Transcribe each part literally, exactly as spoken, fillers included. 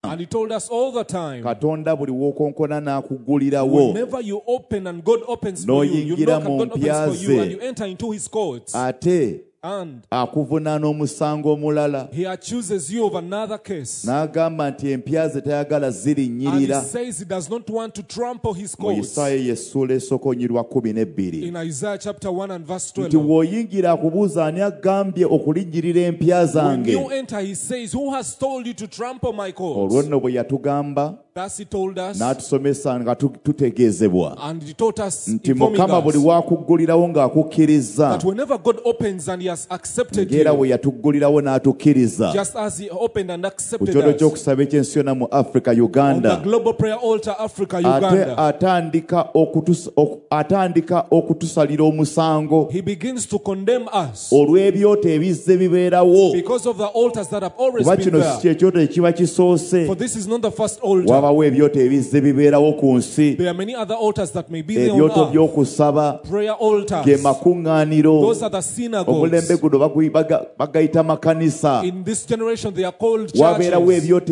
And he told us all the time. Katonda buli wokonkona n'akugulirawo. Whenever you open and God opens for you, you knock and God opens for you, and you enter into his courts. Ate and akuvunaana omusango omulala. He accuses you of another case. N'agamba nti empya ze tayagala zirinnyirira. And he says he does not want to trample his courts. Mu Isaya y'essuula esookonyi lwa kumi n'ebbiri. In Isaiah chapter one and verse twelve. Nti bw'oyingira akubuuza ani agambye okulinnyirira empya zange. When you enter, he says, who has told you to trample my courts? Olwo nno bwe yatugamba. Thus he told us. N'atusomesa nga tutegeezebwa. And he taught us, nti Mukama buli wakuggulirawo ng'akukkiriza. That whenever God opens and he has accepted you, we n'atukkiriza. just as he opened and accepted us. Ky'okusaba ekyensiona mu Africa, Uganda. On the global prayer altar, Africa, Uganda. Atandika atandika okutusalira omusango. He begins to condemn us. Olw'ebyoto ebizze bibeerawo. Because of the altars that have always been there. For this is not the first altar. There are many other altars that may be there on earth. Prayer altars. Those are the synagogues. In this generation they are called churches. There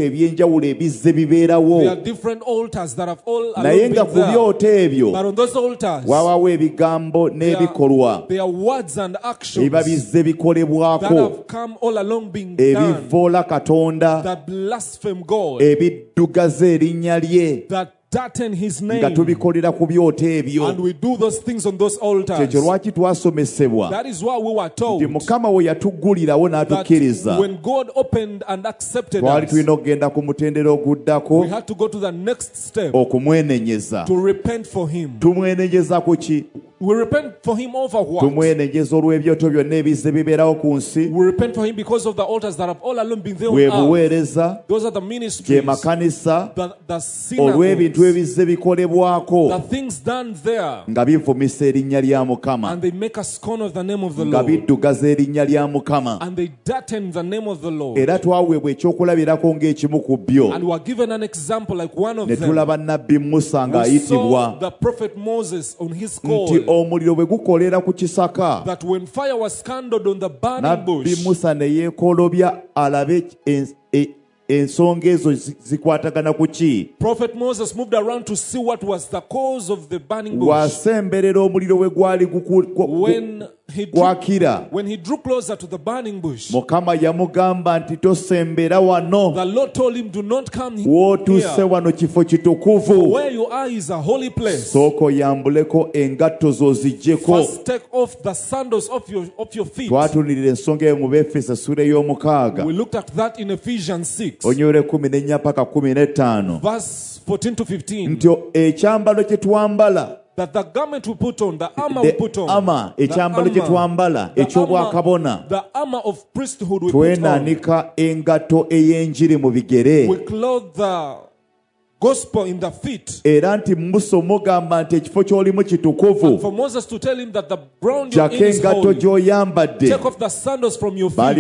are different altars that have all along been there. But on those altars, there are words and actions that have come all along being done that blaspheme God, that darten his name, and we do those things on those altars. That is why we were told that when God opened and accepted us, we had to go to the next step to repent for him. We repent for him over what? We repent for him because of the altars that have all along been there on earth. Those are the ministries, the, the synagogues, the things done there, and they make a scorn of the name of the Lord, and they darten the name of the Lord. And we are given an example like one of them. We saw the prophet Moses on his call, that when fire was kindled on the burning bush, Prophet Moses moved around to see what was the cause of the burning bush. When he drew, when he drew closer to the burning bush, the Lord told him, do not come here. Where you are is a holy place. First take off the sandals of your, of your feet. We looked at that in Ephesians six. Verse fourteen to fifteen. That the garment we put on, the armor we put on, armor, the, armor, the, armor, the armor of priesthood we put on. We clothe the gospel in the feet. And for Moses to tell him that the ground you're in is holy, take off the sandals from your feet.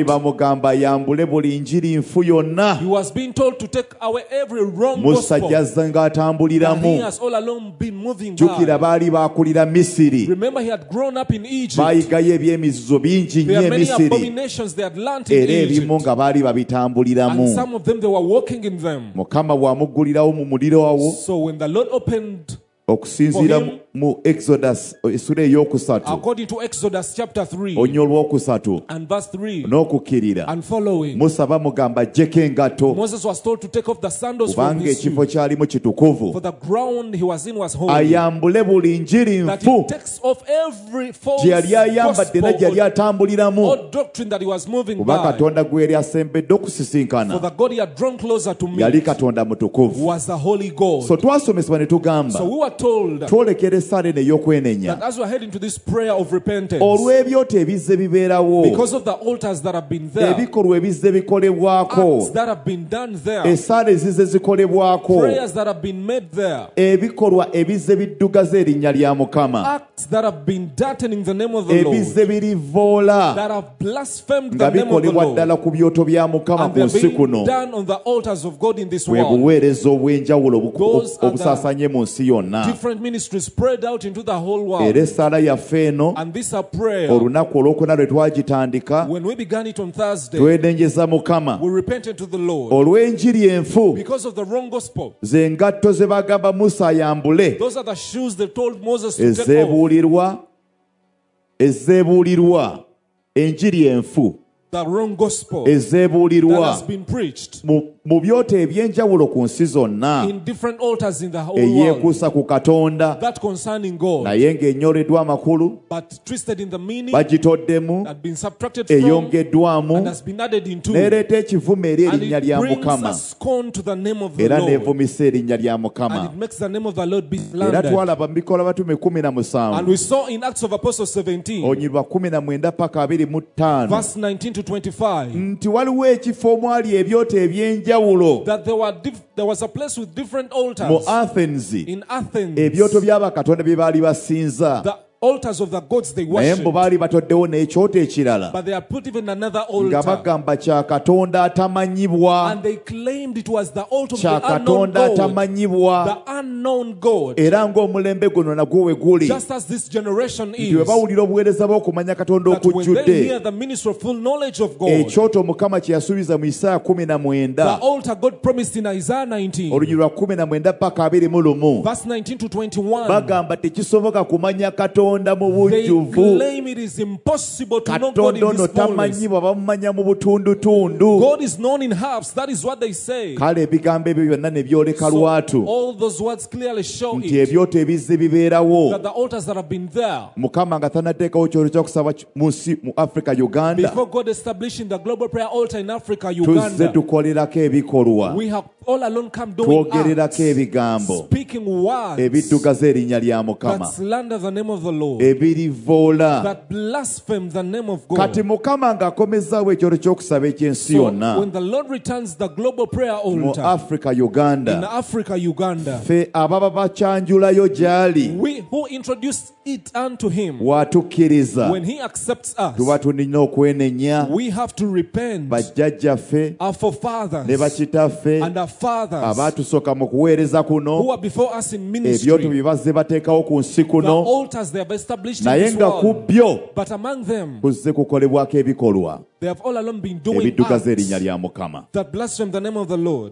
He was being told to take away every wrong gospel that he has all along been moving by. Remember, he had grown up in Egypt. There are many abominations they had learned in Egypt, and some of them they were walking in them. So when the Lord opened for him, according to Exodus chapter three and verse three and following, Moses was told to take off the sandals from his feet, for the ground he was in was holy. That he takes off every false gospel or doctrine that he was moving by. For the God he had drawn closer to me was the Holy God. So we were told that as we are heading to this prayer of repentance, because of the altars that have been there, acts that have been done there, prayers that have been made there, acts that have been darkening the name of the Lord, that have blasphemed the name of the Lord, and they are being done on the altars of God in this world. Those are the different ministries, prayer spread out into the whole world. Era essaala yaffe eno And this a prayer. olunaku olwokuna lwe twagitandika When we began it on Thursday, twenenyeza Mukama we repented to the Lord olw'enjiri enfu because of the wrong gospel. ze ngatto ze bagamba Musa ayambule Those are the shoes they told Moses to take off. ezeebuulirwa ezeebuulirwa enjiri enfu The wrong gospel that ezeebuulirwa has been preached mu mu byoto eby'enjawulo ku nsi zonna in different altars in the whole world eyeekuusa ku Katonda that concerning God, naye ng'ennyoleddwa amakulu but twisted in the meaning, bagitoddemu had been subtracted from, eyongeddwamu and has been added into, n'ereeta ekivumo eri and erinnya it lya brings Mukama a scorn to the name of the era Lord, n'evumisa erinnya lya and Mukama it makes the name of the Lord be era slandered. twalaba mu Bikola Batume kumi na And musanvu we saw in Acts of Apostles seventeen, onyirwa kumi na mwenda paka abiri mu ttaano verse nineteen to twenty-five, nti waliwo ekifo omwali ebyoto eby'enjawulo that there were diff- there was a place with different mu altars Athens in Athens, ebyoto by'abakatonda bye baali basinza the altars of the gods they naye mbo worshipped, baali batoddewo n'ekyoto ekirala but they had put even another nga altar, bagamba kya Katonda atamanyibwa and they claimed it was the altar of kya the unknown Katonda God, atamanyibwa the unknown God. era ng'omulembe guno nagwo we guli Just as this generation nti bwe is, bawulira obuweereza bw'okumanya Katonda that when they hear okujjudde the ministry of full knowledge of God, ekyoto Mukama kye yasuubiza mu Isaaya kumi na the mwenda altar God promised in Isaiah nineteen, olunyirwa kumi na mwenda paka abiri mu lumu verse nineteen to twenty-one, bagamba tekisoboka kumanya Katonda mu they bujjuvu claim it is impossible to know God Katonda in ono His fullness. tamanyibwa bamumanya mu butundutundu God is known in halves. That is what they say. kale ebigambo ebyo byonna ne byoleka So lwatu all those words clearly show nti it, ebyoto ebizze bibeerawo that the altars that have been there Mukama nga tannateekawo kyoto kyakusaba ki- mu nsi mu Africa Uganda before God establishing the global prayer altar in Africa, tuzze Uganda, tukolerako ebikolwa we have all alone come doing twogererako acts, ebigambo speaking words ebiddugaza erinnya lya that Mukama slander the name of the Lord, ebirivoola that blaspheme the name of God. kati Mukama ng'akomezzaawo ekyoto ky'okusaba ekyensi So yonna when the Lord returns the global prayer mu altar Africa in Uganda Africa, Uganda, ffe ababa bakyanjulayo gy'ali we who introduced it unto Him, watukkiriza when He accepts us, tuba tulina okwenenya we have to repent. bajjajjaffe Our ne forefathers bakitaffe and our fathers abaatusooka mu kuweereza who kuno are before us in ebyoto ministry, bye bazze bateekawo ku nsi the kuno altars they have established in naye this nga ku world, byo but among them, kuzze kukolebwako ebikolwa they have all along been doing ebiddugaza erinnya acts lya Mukama that blaspheme the name of the Lord.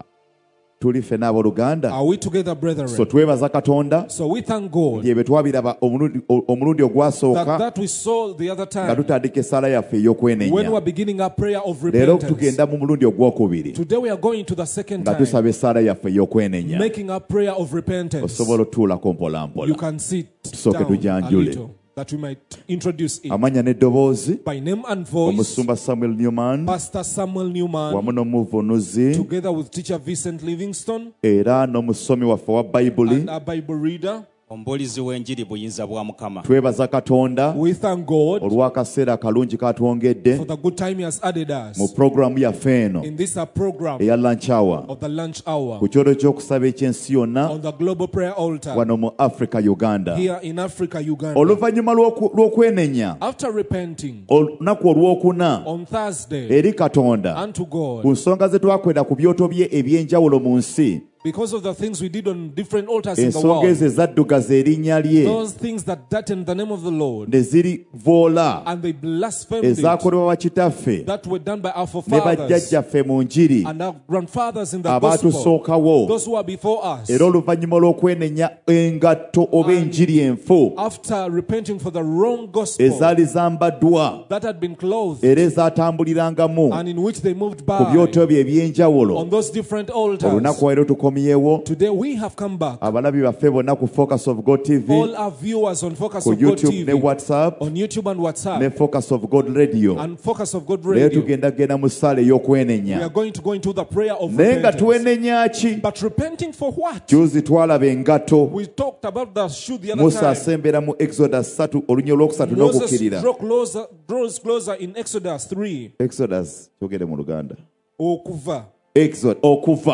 tuli ffe n'abooluganda Are we together, brethren? so twebaza Katonda So we thank God bye bye twabiraba omulundi omulundi that ogwasooka that we saw the other nga time tutandika essaala yaffe when we ey'okwenenya were beginning our prayer of leero repentance. tugenda mu mulundi ogwokubiri Today we are going to the second nga time, tusaba essaala yaffe ey'okwenenya making our prayer of repentance. osobola otutuulako You mpolampola can sit Tusooke down a tujanjule. little that we might introduce it. amanya n'eddoboozi By name and voice, omusumba Samuel Newman Pastor Samuel Newman, wamu n'omuvunuzi together with teacher Vincent Livingston era n'omusomi waffe wa bayibuli and our Bible reader. Omubuulizi w'enjiri buyinza bwa Mukama. twebaza Katonda We thank God olw'akaseera akalungi k'atwongedde for the good time He has added mu us pulogulaamu yaffe eno in this our program eya lunch hour of the lunch hour ku kyoto ky'okusaba ekyensi yonna on the global prayer altar wano mu Africa Uganda here in Africa, Uganda. oluvannyuma lw'oku- lw'okwenenya After repenting olunaku olwokuna on Thursday eri Katonda unto ku God nsonga ze twakwera ku byoto bye eby'enjawulo mu nsi because of the things we did on different altars in the ensonga world, ezo ezaddugaza erinnya lye those things that darkened the name of the Lord ne zirivoola and they blasphemed it, ezaakolebwa bakitaffe that were done by our ne forefathers bajjajjaffe mu njiri and our grandfathers in the gospel, abaatusookawo those who are before us. era oluvannyuma lw'okwenenya engatto oba enjiri enfu After repenting for the wrong gospel ezaali zambaddwa that had been clothed era ezaatambulirangamu and in which they moved ku by byoto bye eby'enjawulo on those different altars. olunaku leero tukomyewo Today we have come back. abalabi baffe bonna ku Focus of God T V All our viewers on Focus ku of God YouTube T ne V, WhatsApp on YouTube and ne WhatsApp, Focus of God Radio and Focus of God leero Radio. tugenda kugenda mu ssaala We ey'okwenenya are going to go into the prayer of naye nga repentance. twenenya ki But repenting for what? juzi twalaba engato We talked about the shoe the other Musa time. asembera mu Exodus three olunya olwokusatu Moses n'okukkirira draw closer, draws closer in Exodus three. Exodus kyogere mu Luganda Okuva. Exodus okuva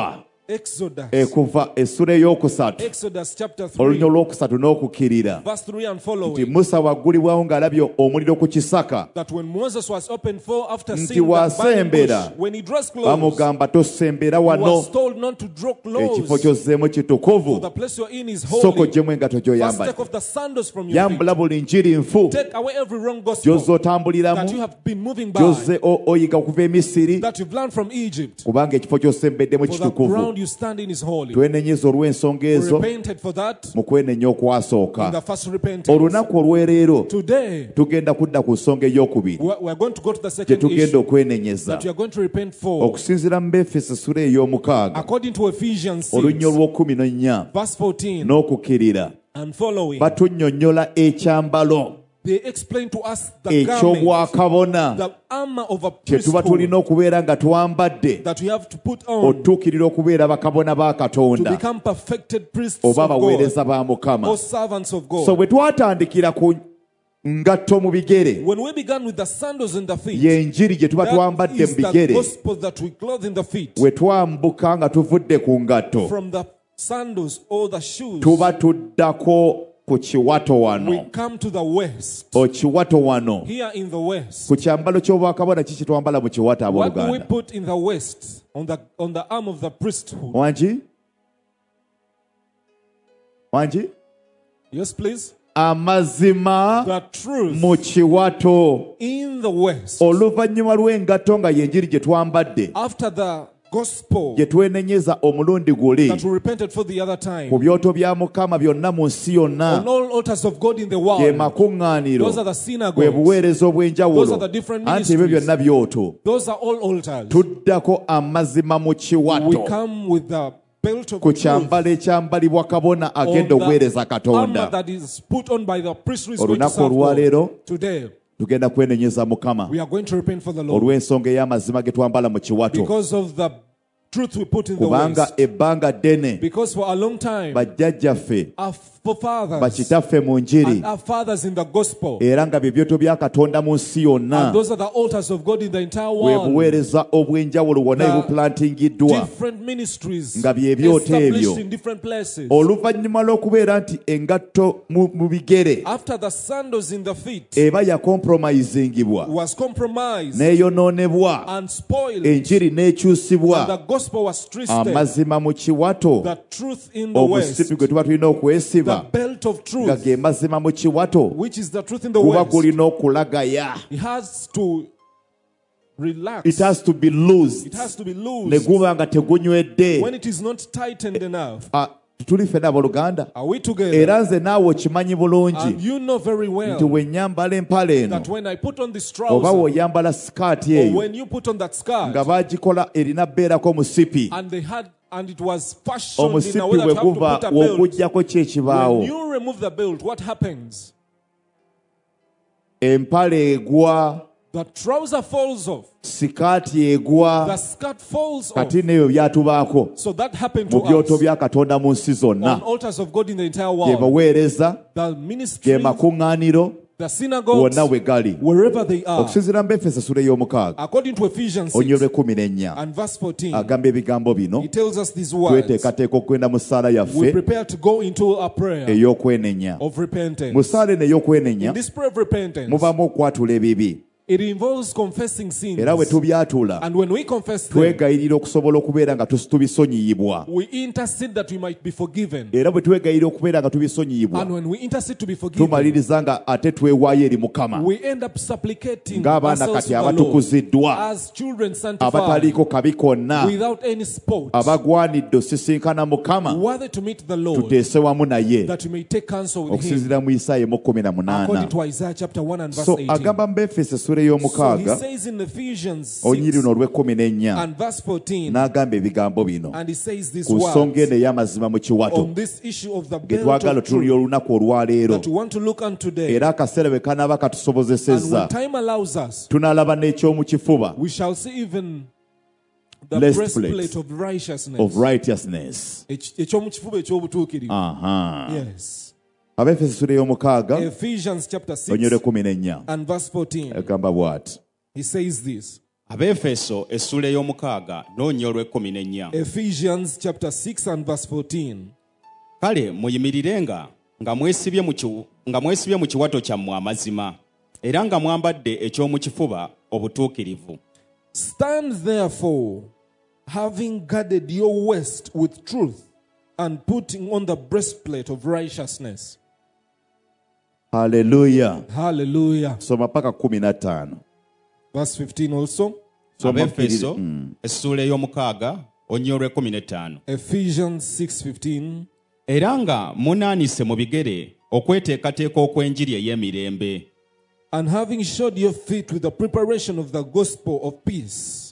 Exodus. Ekuva essula ey'okusatu. Exodus chapter three. Olunya olw'okusatu n'okukirira. Verse three and following. Nti Musa waggulibwawo ng'alabye omuliro ku kisaka. That when Moses was opened for after Nti seeing that burning wasembera. bush, when he dressed clothes, Bamugamba tosembera he wano. was told not to draw clothes. Ekifo ky'ozzeemu kitukuvu. For the place you're in is Soko holy. ggyemu engato First gy'oyambadde. take off the sandals from your feet. Yambula buli njiri nfu. Take away every wrong gospel Gy'ozze otambuliramu. that you have been moving by, Gy'ozze o- oyiga okuva e Misiri. that you've learned from Egypt. Kubanga ekifo ky'osembeddemu For the kitukuvu. ground you stand in is holy. Twenenyeza olw'ensonga We ezo repented for that mu kwenenya in the okwasooka. first repentance. Olunaku olw'ereero Today, tugenda kudda ku nsonga ey'okubiri we're we're going to go to the gye second tugenda issue okwenenyeza. that we are going to repent for. Okusinziira mu Befeso essula ey'omukaaga According to Ephesians olunya six, olw'okumi n'ennya verse fourteen n'okukirira and following, batunnyonnyola ekyambalo they explain to us the garment, eky'obwakabona the armor of a kye tuba priesthood tulina okubeera nga twambadde that we have to put on otuukirira okubeera bakabona ba to Katonda become perfected priests oba of God abaweereza ba or Mukama. servants of God. So bwe twatandikira ku ngatto mu bigere, When we began with the sandals in the feet, y'enjiri gye tuba that twambadde is mu the bigere, gospel that we clothe in the feet. bwe twambuka nga tuvudde ku ngatto From the sandals or the shoes, tuba tuddako ku kiwato we wano. come to the waist. Okiwato wano Here in the waist, ku kyambalo ky'obwakabona kiki twambala mu kiwato what do we abooluganda? put in the waist on the on the arm of the priesthood? Wangi? Wangi? Yes, please. Amazima The truth mu kiwato. in the waist. Oluvannyuma lw'engatto nga y'enjiri gye twambadde, After the gospel gye twenenyeza omulundi guli that we repented for the other time, ku byoto bya Mukama byonna mu nsi yonna, on all altars of God in the ge world, makuŋŋaaniro, those are the bwe synagogues, buweereza those obw'enjawulo, are the different anti ebyo ministries, byonna byoto. those are all altars. Tuddako amazima mu We kiwato come with the belt of ku truth kyambalo ekyambalibwa kabona on agenda the okuweereza armor Katonda. that is put on by the priest who is going to Olunaku serve God. olwaleero Today, tugenda kwenenyeza Mukama we are going to repent for the Lord olw'ensonga ey'amazima ge twambala mu kiwato, because of the truth we put in the kubanga waist. ebbanga ddene Because for a long time, bajjajjaffe, our forefathers bakitaffe mu njiri, and our fathers in the gospel, era nga bye byoto bya Katonda mu nsi yonna, and those are the altars of God in the entire bwe world, buweereza obw'enjawulo bwonna The ebuplantingiddwa. different ministries Nga bye byoto established ebyo. in different places. Oluvannyuma lw'okubeera nti engatto mu mu bigere After the sandals in the feet eba yakompromisingibwa was compromised n'eyonoonebwa, and spoiled, enjiri and the n'ekyusibwa, gospel was twisted, amazima mu kiwato, the truth in the waist, obusipi gwe tuba tulina okwesiba the belt of nga truth, ge mazima mu kiwato, which is the truth in the guba waist, gulina okulagaya. it has to relax. It has to be loosed. It has to be Ne loose. guba nga tegunywedde. When it is not tightened enough. Ah, tuli ffenna abooluganda, Are we together? era nze naawe okimanyi And bulungi you know very nti well bwe nyambala empale eno that when I put on this oba trouser, bw'oyambala sikaati or eyo when you put on that skirt, nga baagikola erina bbeerako musipi, and they had, and it was fashioned in a omusipi way that bwe you have to guva put a belt. w'oguggyako ki ekibaawo, When you remove the belt, what happens? empale egwa, The trouser falls off. sikaati The egwa. skirt falls off. Kati n'ebyo byatubaako So that happened mu to byoto us bya Katonda mu nsi on zonna, altars of God in the entire ge world. baweereza, The ge ministries, makuŋŋaaniro, the synagogues, wonna we gali. wherever they are. Okusinziira mu Befeso essula ey'omukaaga According to Ephesians onnyo six lw'ekkumi n'ennya and verse fourteen, agamba ebigambo bino, he tells us these words. tweteekateeka okugenda mu ssaala We yaffe prepare to go into a prayer ey'okwenenya. of Mu repentance. ssaala eno ey'okwenenya In this prayer of repentance, mubaamu okwatula ebibi, it involves confessing sins. era bwe tubyatula And when we confess them, twegayirira okusobola okubeera nga tus- tubisonyiyibwa, we intercede that we might be forgiven. era bwe twegayirira okubeera nga tubisonyiyibwa, And when we intercede to be forgiven, tumaliriza nga ate twewaayo eri Mukama we end up supplicating ng'abaana ourselves kati to the Lord abatukuziddwa, as children sanctified, abataliiko kabi konna, without any spot, abagwanidde osisinkana Mukama, worthy to meet the Lord, tuteese wamu naye, that we may take counsel with Him. okusinziira mu Isaaya mu kumi na munaana. According to Isaiah chapter one and verse So eighteen. agamba mu Befeso essula So he ey'omukaaga says in Ephesians onyiri six luno olw'ekkumi n'ennya and verse fourteen, n'agamba ebigambo bino and he says these ku nsonga words eno ey'amazima mu kiwato on this issue of the ge belt twagala of tulya truth olunaku olwaleero, that we want to look on today. era akaseera bwe kanaaba And katusobozesezza when time allows us, tunaalaba n'ekyomu kifuba we shall see even the Breastplate breastplate of righteousness. of righteousness. Eki- ekyomu kifuba eky'obutuukirivu. Aha. Yes. Abefeso essula ey'omukaaga Ephesians chapter six onyole kumi n'ennya and verse fourteen. agamba bw'ati: He says this. Abefeso essula ey'omukaaga n'olunya olw'ekkumi n'ennya. Ephesians chapter six and verse fourteen. Kale muyimirirenga nga mwesibye mu ki- nga mwesibye mu kiwato kyammwe amazima era nga mwambadde eky'omu kifuba obutuukirivu. Stand therefore, having guarded your waist with truth, and putting on the breastplate of righteousness. Hallelujah. Hallelujah. Soma paka kumi na tano. Verse fifteen also. Soma Abefeso mpiri- mm. essula ey'omukaaga olunya olw'ekkumi n'ettaano. Ephesians six fifteen. Era nga munaanise mu bigere okweteekateeka okw'enjiri ey'emirembe. And having shod your feet with the preparation of the gospel of peace.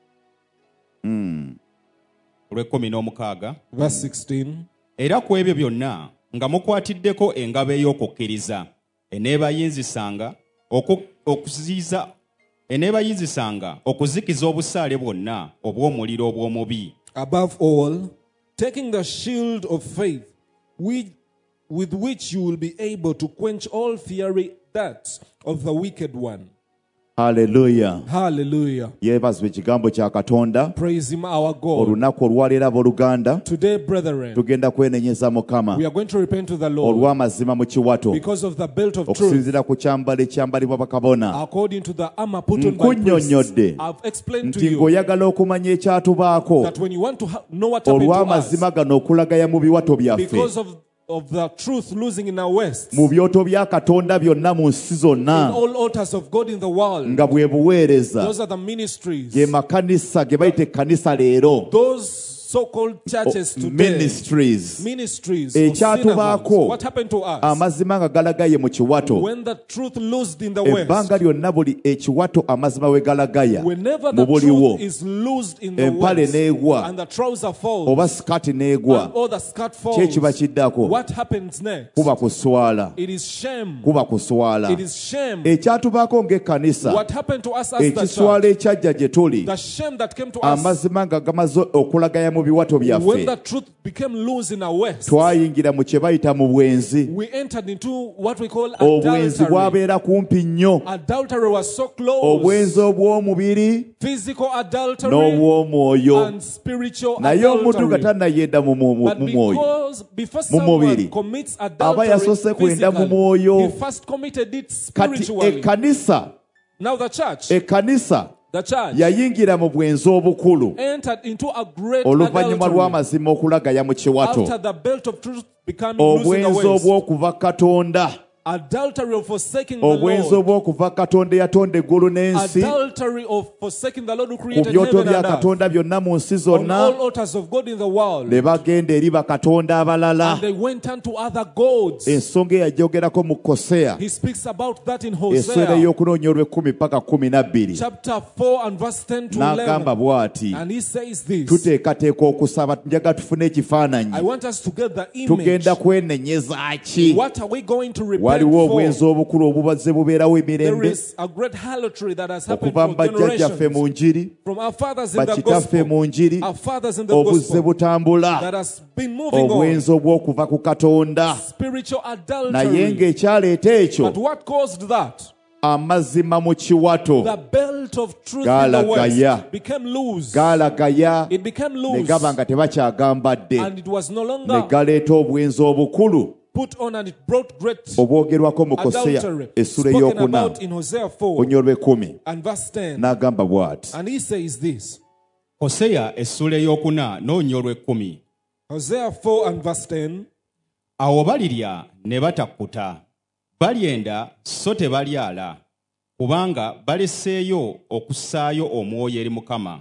olw'ekkumi n'omukaaga. Verse sixteen. Era ku ebyo byonna nga mukwatiddeko engabo ey'okukkiriza eneebayinzisanga oku- okuziyiza eneebayinzisanga okuzikiza obusaale bwonna obw'omuliro obw'omubi. Above all, taking the shield of faith, with, with which you will be able to quench all fiery darts of the wicked one. Hallelujah. Hallelujah. Yeebazibwe ekigambo kya Katonda. Praise him, our God. Olunaku olwaleero abooluganda Today, brethren, tugenda kwenenyeza Mukama we are going to repent to the Lord olw'amazima mu kiwato because of the belt of truth, okusinziira ku kyambalo ekyambalibwa bakabona. according to the armor put on by priests. Nkunnyonnyodde I've explained to nti you ng'oyagala okumanya ekyatubaako that when you want to ha- know what happened to us, olw'amazima gano okulagaya mu biwato byaffe because of, of the truth losing in our waist, mu byoto bya Katonda byonna mu nsi in zonna all altars of God in the world, nga bwe buweereza those are the ministries, ge makanisa ge bayita ekkanisa leero those so-called churches today, ministries ministries of Ekyatubaako, synagogues. What happened to us amazima nga galagaye mu kiwato when the truth loosed in the west? ebbanga lyonna buli ekiwato amazima we galagaya Whenever mu the buliwo truth is loosed in the empale west n'egwa and the trouser falls oba sikati n'egwa and all the skirt ki ekiba falls, kiddako what happens next? kuba kuswala It is shame. kuba kuswala It is shame. ekyatubaako ng'ekkanisa What happened to us as the ekiswala church? ekyajja gye tuli The shame that came to us amazima nga gamaze okulagaya mu biwato when byaffe the truth became loose in our west. twayingira mu kye bayita mu bwenzi We entered into what we call obwenzi adultery. bwabeera kumpi nnyo Adultery was so obwenzi close. obw'omubiri Physical adultery n'obw'omwoyo and spiritual naye omuntu nga adultery. tannayenda mu mu- mu But mu mwoyo because before mu mubiri, someone commits aba adultery yasoose kwenda mu mwoyo. physically, he first committed it kati spiritually. ekkanisa Now the church, ekkanisa the church yayingira mu bwenzi obukulu entered into a great oluvannyuma adultery lw'amazima okulagaya mu kiwato after the belt of truth becoming loose in the obwenzi waist. obw'okuva Katonda Adultery of forsaking the obwenzi Lord. obw'okuva Katonda eyatonda eggulu n'ensi Adultery of forsaking the Lord who ku created byoto heaven bya and earth. Katonda byonna mu nsi On zonna all altars of God in the world. ne bagenda eri bakatonda abalala. And they went unto other gods. Ensonga eyajyogerako mu Koseya He speaks about that in essula Hosea ey'okunoonya olw'ekkumi paka kumi na bbiri chapter four and verse ten to n'agamba eleven. bw'ati And he says this: tuteekateeka okusaba njaga tufune ekifaananyi I want us to get the image. tugenda kwenenyeza ki What are we going to repent waliwo for? obwenzi obukulu obubaze bubeerawo There emirembe is a great harlotry that has happened okuva mu for bajjajjaffe mu generations. njiri From our fathers in the bakitaffe mu gospel, njiri our fathers in the obuzze gospel, butambula that has been moving on. obwenzi obw'okuva ku Katonda Spiritual naye adultery. ng'ekyaleeta ekyo But what caused that? amazima mu kiwato The belt of truth in the Galagaya. west became loose. gaalagaya It became ne loose. gaba nga tebakyagambadde And it was no ne longer galeeta obwenzi obukulu put on, and it brought great obwogerwako mu Koseya adultery. essula Spoken ey'okuna about in Hosea four olunya olw'ekkumi and verse ten. n'agamba bw'ati And he says this. Koseya essula ey'okuna n'olunya olw'ekkumi. Hosea four and verse ten. Awo balirya ne batakkuta, balyenda so tebalyala, kubanga baleseeyo okussaayo omwoyo eri Mukama.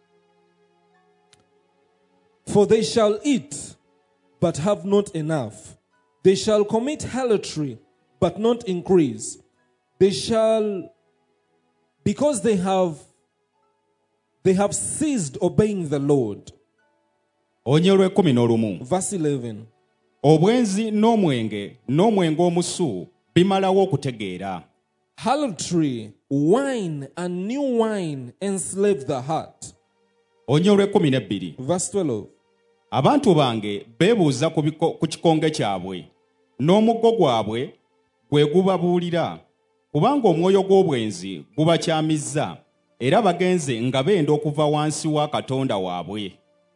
For they shall eat, but have not enough. They shall commit harlotry, but not increase. They shall, because they have, they have ceased obeying the Lord. Olunya olw'ekkumi n'olumu. Verse eleven. Obwenzi n'omwenge n'omwenge omusu bimalawo okutegeera. Harlotry, wine, and new wine enslave the heart. Olunya olw'ekkumi n'ebbiri. Verse twelve. Abantu bange beebuuza ku biko- ku kikonge kyabwe, n'omuggo gwabwe gwe gubabuulira, kubanga omwoyo gw'obwenzi gubakyamizza, era bagenze nga benda okuva wansi wa Katonda waabwe.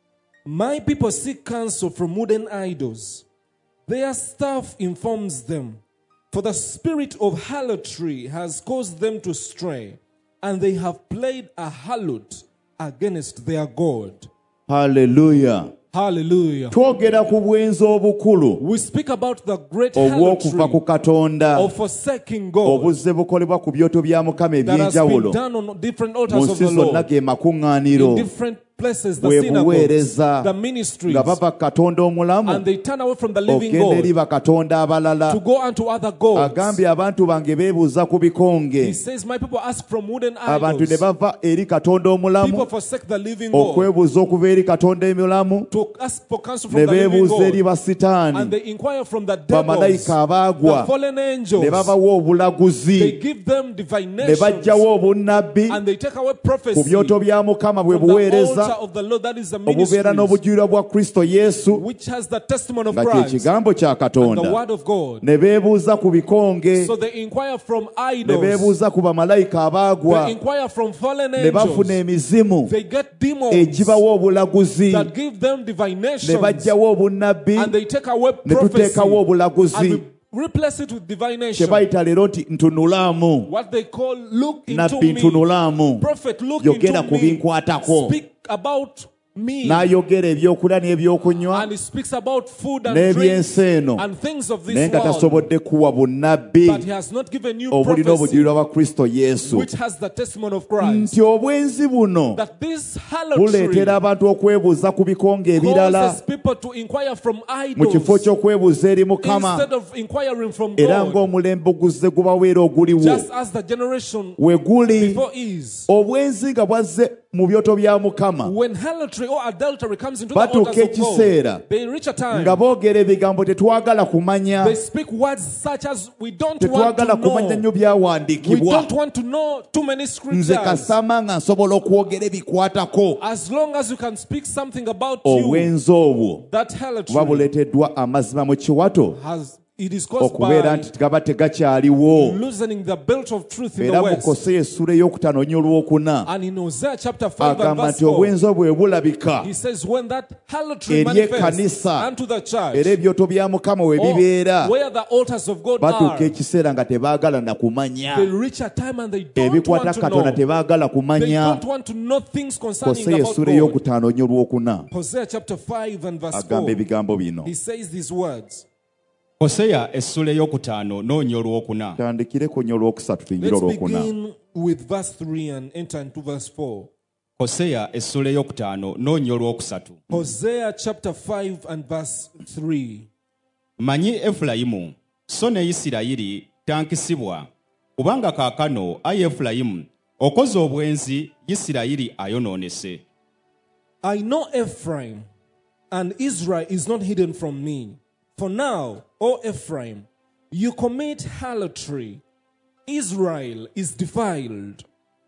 My people seek counsel from wooden idols. Their staff informs them. For the spirit of harlotry has caused them to stray, and they have played a harlot against their God. Hallelujah. Hallelujah. Twogera ku bwenzi obukulu We speak about the great obw'okuva ku harlotry Katonda of forsaking God obuzze bukolebwa ku byoto bya Mukama that has been eby'enjawulo done on different mu altars of nsi the zonna Lord, ge makuŋŋaaniro in different places, the bwe synagogues, buweereza the ministries, nga bava Katonda omulamu and they turn away from the living okgenda eri God bakatonda abalala. to go unto other gods. Agambye abantu bange beebuuza ku He bikonge, says, my people ask from wooden abantu ne idols. bava eri Katonda People omulamu forsake the living God okwebuuza okuva eri Katonda emulamu, to ask for counsel ne from the living beebuuza eri God, and basitaani they inquire from the devils, bamalayika abaagwa, the fallen ne angels. babawa obulaguzi, They give them ne divinations, baggyawo obunabbi and they take away ku prophecy byoto bya Mukama bwe from the altar buweereza of the Lord, that is the obubeera ministries, n'obujulirwa bwa Kristo Yesu which has the testimony of nga kye Christ, kigambo kya the Katonda. word of God. Ne beebuuza ku bikonge, So they inquire from ne idols, beebuuza ku bamalayika abaagwa, they inquire from fallen ne bafuna angels, emizimu they get demons egibawa obulaguzi, that give them ne divinations, baggyawo obunnabbi, and they take away ne prophecy tuteekawo obulaguzi, and re- replace it with kye divination. bayita leero nti ntunulaamu. What they call look into Nabbi me. ntunulaamu, Prophet, look yogera into ku me. binkwatako. Speak about me. N'ayogera ebyokulya n'ebyokunywa And he speaks about food and drinks n'ebyensi eno, and things of naye this nga world. tasobodde kuwa bunnabbi But he has not given you obulina prophecy obujulirwa bwa Kristo Yesu, which has the testimony of Christ. nti obwenzi buno That this harlotry buleetera abantu okwebuuza ku bikonge ebirala causes people to inquire from mu kifo idols ky'okwebuuza eri Mukama, instead of inquiring from era God. ng'omulembe oguzze gubaweera oguliwo Just as the generation we guli. before is. Obwenzi nga bwazze mu byoto bya Mukama, When harlotry or adultery comes into the batuuka altars of ekiseera God, they reach a time nga boogera ebigambo tetwagala kumanya, they speak words such as we don't want tetwagala to kumanya know. nnyo We byawandiikibwa. don't want to know too many Nze scriptures. Kasama nga nsobola okwogera ebikwatako. As long as you can speak something about you, Obwenzi obwo that buba harlotry buleeteddwa amazima mu kiwato has it is caused okubeera by nti gaba tegakyaliwo. loosening the belt of truth in Era the mu west. Koseya essula ey'okutaano nnyo olwokuna And in Hosea chapter five and agamba verse nti four, obwenzi obwo bwe bulabika he says, when that harlotry eri manifests ekkanisa unto the era church, ebyoto bya Mukama we or bibeera, where the altars of God batuuka are, ekiseera nga tebaagala na kumanya they reach a time and they don't ebikwata want to Katonda, know. tebaagala They kumanya. don't want to know things concerning Koseya about essula God. ey'okutaano nnyo olwokuna Hosea chapter five and verse agamba four, ebigambo bino. he says these words. Koseya essula ey'okutaano n'onya olwokuna. Tandikireko nnyo olwokusatu tuyingire Let's olwokuna. begin with verse three and enter into verse four. Koseya essula ey'okutaano n'onya olwokusatu. Hosea chapter five and verse three. Manyi Efulayimu, so ne Isirayiri tankisibwa, kubanga kaakano, ayi Efulayimu, okoze obwenzi, Isirayiri ayonoonese. I know Ephraim, and Israel is not hidden from me. For now, O Ephraim, you commit harlotry. Israel is defiled.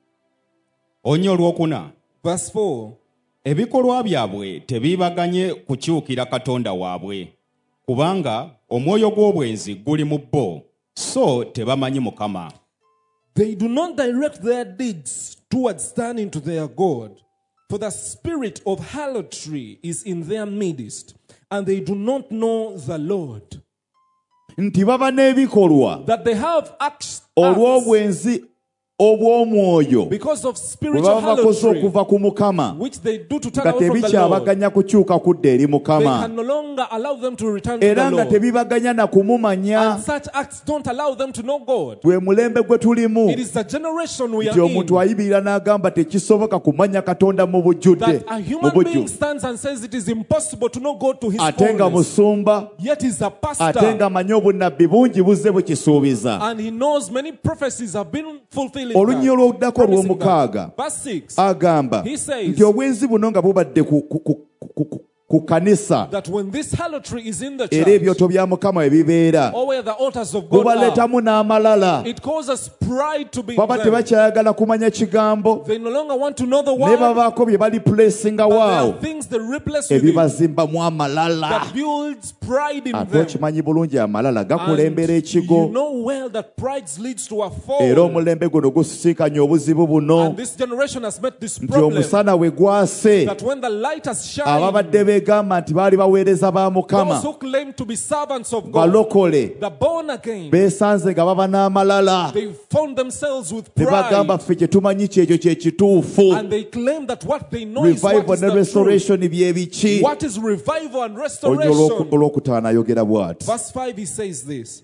Onya olwokuna. Verse four. Ebikolwa byabwe tebiibaganye kukyukira Katonda waabwe, kubanga omwoyo gw'obwenzi guli mu bo, so tebamanyi Mukama. They do not direct their deeds towards turning to their God, for the spirit of harlotry is in their midst, and they do not know the Lord. Nti baba n'ebikolwa That they have acts, acts olw'obwenzi obw'omwoyo because of bwe spiritual baba bakoze harlotry, okuva ku Mukama, which they do to turn nga away from the Lord. tebikyabaganya kukyuka kudda eri They Mukama, can no longer allow them to return to era the nga Lord. tebibaganya na kumumanya. And such acts don't allow them to know God. Gwe mulembe gwe tulimu, It is the generation we nti are omuntu in ayibirira n'agamba tekisoboka kumanya Katonda mu bujjudde, that a mu human being bujju, stands and says it is impossible to know God to his ate nga fullness. musumba, Yet he's a ate pastor nga amanyi obunnabbi bungi buzze bukisuubiza. and he knows many prophecies have been fulfilled. Olunnyi olw'oddako Promising olw'omukaaga that. Verse six. agamba He says, nti obwenzi buno nga bubadde ku- ku- ku- ku- ku- ku kanisa that when this harlotry is in the era church, ebyoto bya Mukama ebibeera or where the altars of God are, kubaleetamu n'amalala. it causes pride to be in Baba them. tebakyayagala kumanya kigambo They no longer want to know the ne word, babaako bye bali pulesinga but there waawo are things they replace with it ebibazimbamu amalala. that builds pride in Ate them. okimanyi bulungi amalala And gakulembera you ekigo know well that pride leads to a fall. era omulembe guno gusisinkanye obuzibu buno And this generation has met this nti problem, omusana we gwase that when the light has shined, ababadde beegamba nti baali baweereza ba those Mukama who claim to be servants of God, balokole the born again, beesanze nga baba n'amalala they found themselves with ne bagamba pride, ffe kye tumanyi kyekyo kye kituufu. and they claim that what they know is what Revival is ne the truth. restoration bye biki? What is revival and Olunya restoration? olwokutaano ayogera bw'ati. Verse five, he says this.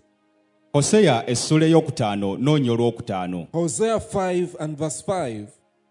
Hosea essula ey'okutaano noonya olwokutaano. Hosea five and verse five.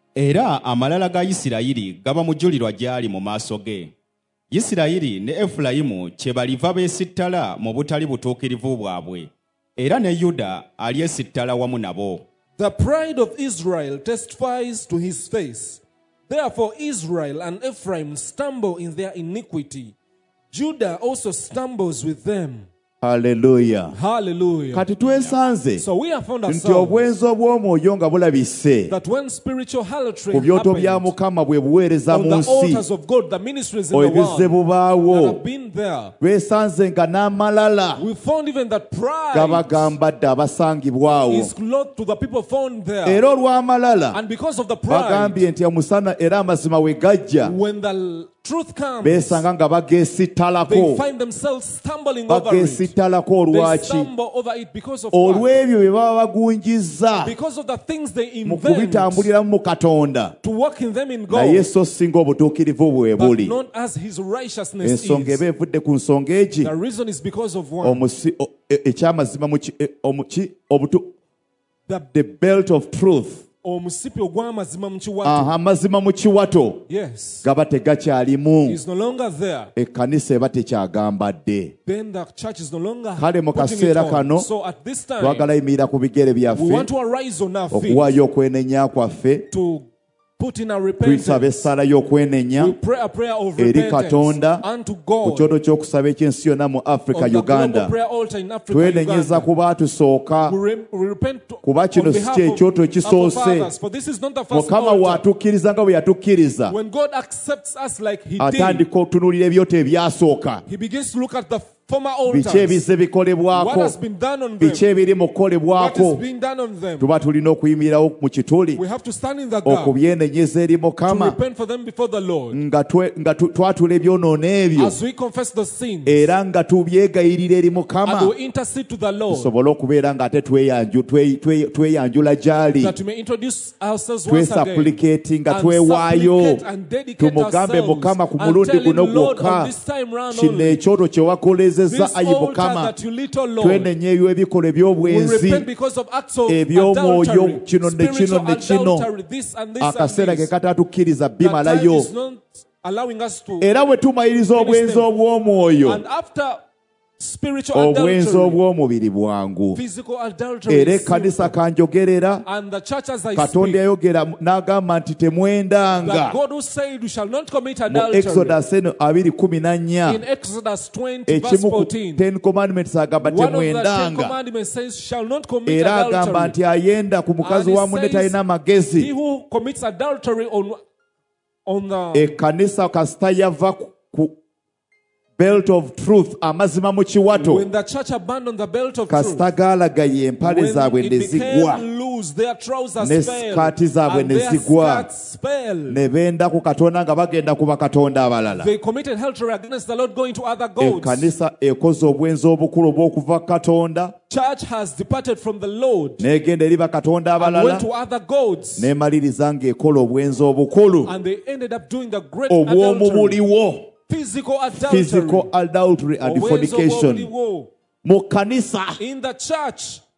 Era amalala ga Isirayiri gaba mujulirwa gy'ali mu maaso ge. Isirayiri ne Efulayimu kye baliva beesittala mu butali butuukirivu bwabwe, era ne Yuda alyesittala wamu nabo. The pride of Israel testifies to his face. Therefore Israel and Ephraim stumble in their iniquity. Judah also stumbles with them. Hallelujah. Hallelujah. Kati twesanze So we have found nti ourselves obwenzi obw'omwoyo nga bulabise that when spiritual harlotry ku byoto bya happened Mukama bwe buweereza on mu the nsi altars of God, the ministries in the ebizze world that bubaawo have been there, twesanze nga n'amalala we found even that pride gabagamba dde abasangibwawo is clothed to the people found there. era olw'amalala And because of the pride, bagambye nti omusana era amazima we gajja when the truth comes, beesanga nga they bageesittalako find themselves stumbling over it. bageesittalako They olwaki stumble over it because of what? olw'ebyo bye baba bagunjizza Because of the things they mu invent kubitambuliramu mu Katonda to work in them in naye God, so singa obutuukirivu bwe but buli. not as his righteousness Ensonga is. eba evudde ku nsonga egi The reason is because of one. omusi- o- e- ekyamazima mu ki- e- omu- ki- obutu- The the belt of truth. omusipi ogw'amazima mu kiwato. Aha, amazima mu kiwato Yes. gaba tegakyalimu, Is no longer there. ekkanisa eba tekyagamba dde. Then the church is no longer Kale mu putting it kaseera on. kano So at this time, twagala yimirira ku bigere we byaffe want to arise on our feet okuwaayo okwenenya kwaffe, to put in a tuyisaba repentance. essaala y'okwenenya We pray a prayer of eri repentance Katonda unto ku God kyoto ky'okusaba eky'ensi yonna mu Africa, on the global Uganda. prayer altar in Africa, Twenenyeza Uganda. ku baatusooka, We, re- we repent to, kuba kino on si behalf kye of ekyoto our ekisoose. fathers, for this is not the first Mukama altar. bw'atukkiriza nga bwe yatukkiriza, When God accepts us like He did, atandika otunuulira ebyoto ebyasooka, He begins to look at the former biki altars. ebizze What bikolebwako, has been done on them? biki ebiri mu What is kukolebwako. being done on them? Tuba tulina okuyimirirawo mu kituli We have to stand in the gap to okubyenenyeza eri Mukama repent for them before the Lord. nga twe- nga tu- twatula ebyonoono ebyo As we confess the sins era nga tubyegayirira eri and Mukama, we intercede to the Lord, tusobole okubeera nga ate tweyanju- twe- twe- tweyanjula gy'ali, that we may introduce ourselves once again twesupplicate nga and twewaayo, supplicate and dedicate tumugambe ourselves Mukama ku and mulundi tell Him, guno Lord, gwokka, on this time round kino only, ekyoto kye wakolezezza this ayi altar Mukama, that you lit, O Lord, twenenya eby'ebikolwa we eby'obwenzi repent because of acts of eby'omwoyo, adultery, kino ne kino spiritual ne kino, adultery, this and this and akaseera ke this. katatukkiriza That time bimalayo. is not allowing us to. Era bwe tumaliriza obwenzi obw'omwoyo, And after spiritual obwenzi adultery, obw'omubiri bwangu. physical adultery Era is ekkanisa sinful. kanjogerera, And the church, as I Katonda speak, yayogera n'agamba nti temwendanga that God who said we shall not commit mu adultery Exodus eno abiri kumi na nnya, in Exodus twenty verse ekimu ku fourteen, ten commandments agamba one of the Ten temwendanga, Commandments says shall not commit era agamba adultery. nti ayenda ku mukazi And he wa munne says, talina magezi. He who commits adultery on on the Ekkanisa kasita yava ku- ku belt of truth, amazima mu kiwato, when the church abandoned the belt of truth, kasita gaalagaye empale when zaabwe it ne became zigwa loose, their trousers ne fell, sikaati zaabwe and ne their zigwa, skirts fell. ne benda ku Katonda nga bagenda ku bakatonda abalala. They committed adultery against the Lord, going to other gods. Ekkanisa ekoze obwenzi obukulu obw'okuva ku Katonda Church has departed from the Lord n'egenda eri bakatonda and abalala, went to other gods, n'emaliriza ng'ekola obwenzi obukulu and they ended up doing the great adultery, obw'omubuliwo, physical adultery, physical adultery and obwenzi fornication. obw'obuliwo. Mu kkanisa In the church,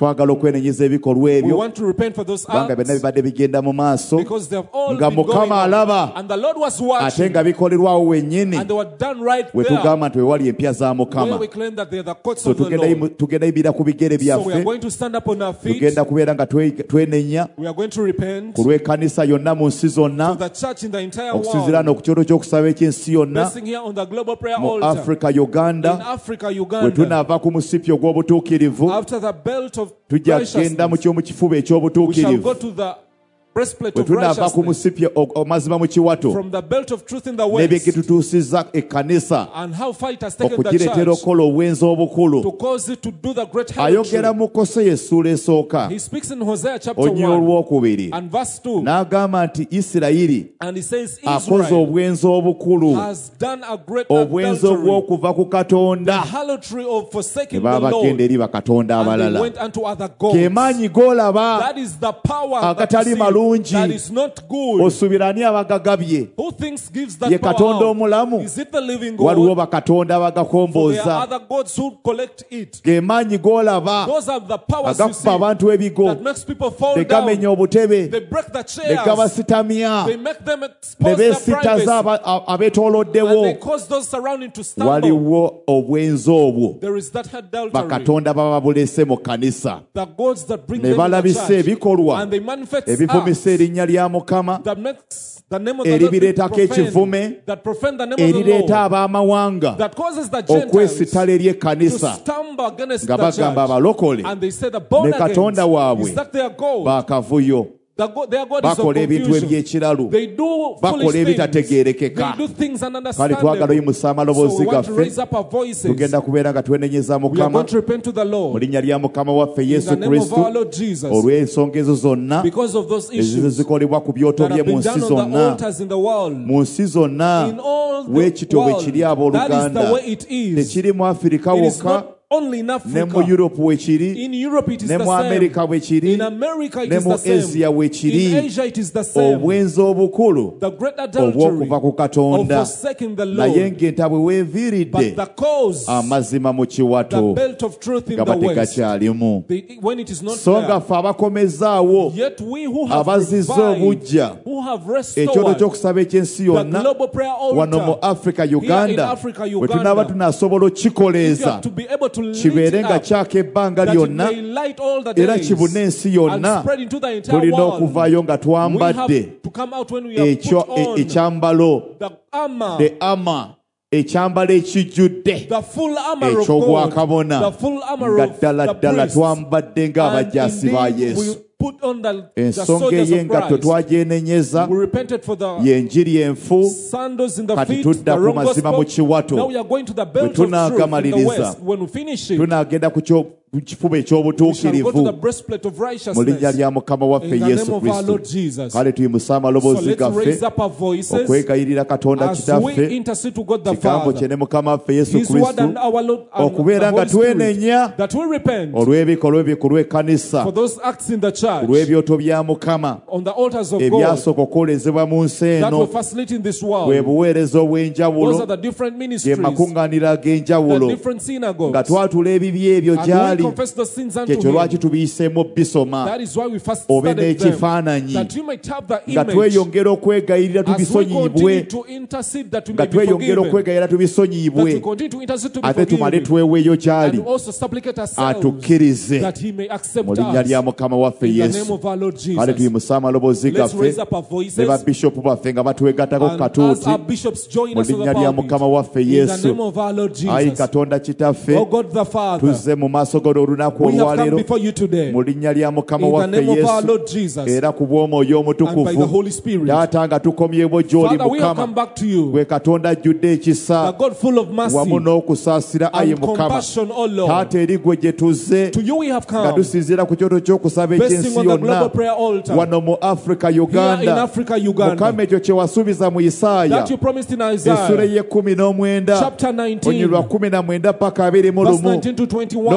twagala okwenenyeza ebikolwa We ebyo want to repent for those kubanga byonna acts bibadde bigenda mu maaso because they have all nga been going Mukama on. alaba And the Lord was ate watching nga bikolerwawo wennyini and they were done right we there tugamba nti wewali empya za where Mukama. we claim that they are the courts So of the tugenda Lord. yimu- tugenda yibira ku bigere So we are byaffe going to stand up on our feet. tugenda kubeera nga twe- twenenya We are going to repent ku lw'ekkanisa yonna mu nsi to zonna the church in the entire okusinziira world. ku kyoto ky'okusaba eky'ensi yonna Blessing here on the global prayer mu altar. Africa In Uganda Africa, bwe Uganda. tunaava ku musipi ogw'obutuukirivu After the belt of tujja kgenda mu righteousness, ky'omu kifuba we shall go eky'obutuukirivu to the breastplate bwe of tunaava ku righteousness. musipi o- amazima mu kiwato From the belt of truth in the n'ebye west. gitutuusizza ekkanisa And how far it has taken the okugireetera church okukola obwenzi obukulu. to cause it to do the great Ayogera harlotry. mu Koseya essuula esooka He speaks in Hosea chapter onnyo one olwokubiri and verse two. n'agamba nti Isirayiri And he says, akoze Israel obwenzi obukulu, has done a great obwenzi adultery, obw'okuva ku the Katonda harlotry of ne forsaking the baba bagenda Lord. eri bakatonda And they abalala. went unto other gods. Ge maanyi g'olaba That is the power that, agatali you see, malungi. that is not good. osuubira ani abagagabye? Who thinks gives that Ye power Katonda out? omulamu? Is it the living Waliwo God? bakatonda For there are abagakombooza. other gods who collect it. Ge maanyi g'olaba Those are the powers you see agakuba abantu ebigo, that makes people fall ne down. gamenya obutebe, They break the ne chairs. gabasitamya, They make them ne expose their beesittaza privacy. aba- a- And they abeetooloddewo. cause those surrounding to stumble. Waliwo obwenzi obwo There is that adultery. bakatonda baba babulese mu kkanisa, The gods that bring ne them in the balabisa church. ebikolwa And they manifest ebivumisa acts erinnya lya Mukama, that makes the name of the Lord be eribireetako ekivume, profaned, that profane the name of the erireeta Lord, ab'amawanga that causes the Gentiles okwesittala eri to ekkanisa stumble against nga the bagamba church. abalokole And they say the born ne Katonda again waabwe is that their God. baakavuyo, The God, their God is of bakola ebintu confusion. eby'ekiralu, They do bakola foolish things. They ebitategeerekeka. do things Kale ununderstandable. twagala oyimusa So amaloboozi we want to gaffe, raise up our voices. tugenda kubeera nga twenenyeza We are Mukama going to repent to the mu Lord linnya lya Mukama waffe in Yesu the name of Kristo our Lord Jesus. olw'ensonga ezo zonna Because of those ezizo issues zikolebwa ku byoto that bye have mu been nsi done on the zonna. altars in the world. Mu nsi zonna In all the weekityo bwe world, kiri that is abooluganda, the way it is. tekiri mu Afirika It is wokka, not only in ne Africa. mu Europe bwe kiri, In Europe it is ne the mu Amerika bwe same. kiri, In America it ne is mu the same. Asia bwe In kiri. Asia it is the same. Obwenzi obukulu The great adultery obw'okuva ku of Katonda, forsaking the naye Lord. ng'enta bwe weeviiridde But the cause, amazima mu the kiwato belt of truth in gaba the west, tegakyalimu. the, when it is not So nga there. ffe abakomezaawo Yet we who have abazizza revived, obujja who have ekyoto restored ky'okusaba eky'ensi the yonna global prayer wano mu altar, Africa here in Uganda, Africa, bwe tunaaba Uganda, tunaasobola if you okukikoleeza have to be able to light kibeere it nga up, kyaka ebbanga that it lyonna may light all the era days kibune ensi and yonna. spread into the entire Tulina world. okuvaayo nga We twambadde have to come out when we have ekyo put e- on ekyambalo the armor, the armor, ekyambalo ekijjudde the full armor of God, eky'obwakabona, the full armor nga of ddala the ddala priest. twambadde And ng'abajaasi ba indeed, Yesu. we put on the, the Ensonga soldiers of ey'engatto Christ. twagyenenyeza, We repented for the y'enjiri enfu. sandals in the Kati feet, tudda the ku wrong mazima mu gospel. kiwato. Now we are going to the belt of Bwe truth in the tunaagamaliriza, west. When we finish it, tunaagenda ku kyo- ku kifuba we shall go to the eky'obutuukirivu breastplate of mu linnya righteousness lya Mukama waffe in the Yesu name of our Kristo. Lord Jesus. Kale tuyimuse So amaloboozi let's gaffe raise up our voices okwegayirira Katonda as we Kitaffe, intercede to God the kigambo kye Father. ne Mukama waffe Yesu His word Kristo, and our Lord and the okubeera nga Holy Spirit, twenenya that we repent olw'ebikolwa bye ku lw'ekkanisa, for those acts in the ku church, lw'ebyoto bya Mukama on the altars of God, ebyasooka okukolezebwa mu nsi that eno, were facilitating in this bwe world. buweereza Those obw'enjawulo, are the different ge ministries, makuŋŋaaniro the ag'enjawulo, different nga synagogues. twatula ebibi ebyo And we gy'ali. confess the sins unto Kyekyo Him. lwaki tubiyiseemu bisoma That is why we first obe started them, n'ekifaananyi, that you might have the nga image tweyongera okwegayirira as we tubisonyiibwe, continue to intercede that we nga may be tweyongera forgiven, okwegayirira that we tubisonyiibwe, continue to intercede to be ate tumale forgiven, tweweeyo and gy'ali also supplicate ourselves atukkirize that He may accept mu linnya us lya Mukama waffe in the name Yesu. of our Lord Kale Jesus. tuyimuse amaloboozi Let's raise gaffe up our ne voices babishopu baffe nga batwegattako ku and as katuuti our bishops join mu us on the linnya lya pulpit, Mukama waffe in the Yesu. name of our Lord Ayi Jesus. Katonda Kitaffe, Oh God the Father, tuzze mu maaso go olunaku we have come olwaleero before you today mu linnya lya Mukama in the waffe name of our Yesu, Lord Jesus era ku bw'Omwoyo and by the Omutukuvu. Holy Spirit. Taata, nga tukomyebwo gy'oli Father, we have come Mukama, back to you, gwe Katonda ajjudde the ekisa God full of mercy wamu n'okusaasira, ayi and Mukama. compassion, O Lord. Taata, eri gwe gye tuzze To you we have nga come, tusinziira ku kyoto ky'okusaba basing eky'ensi on the global yonna prayer altar wano mu Africa here in Uganda. Africa, Uganda, Mukama, ekyo kye wasuubiza mu Isaaya that you promised in essula Isaiah y'ekkumi n'omwenda chapter onyi nineteen, lwa kumi na mwenda paka abiri mu verse lumu nineteen to twenty-one. n'ogamba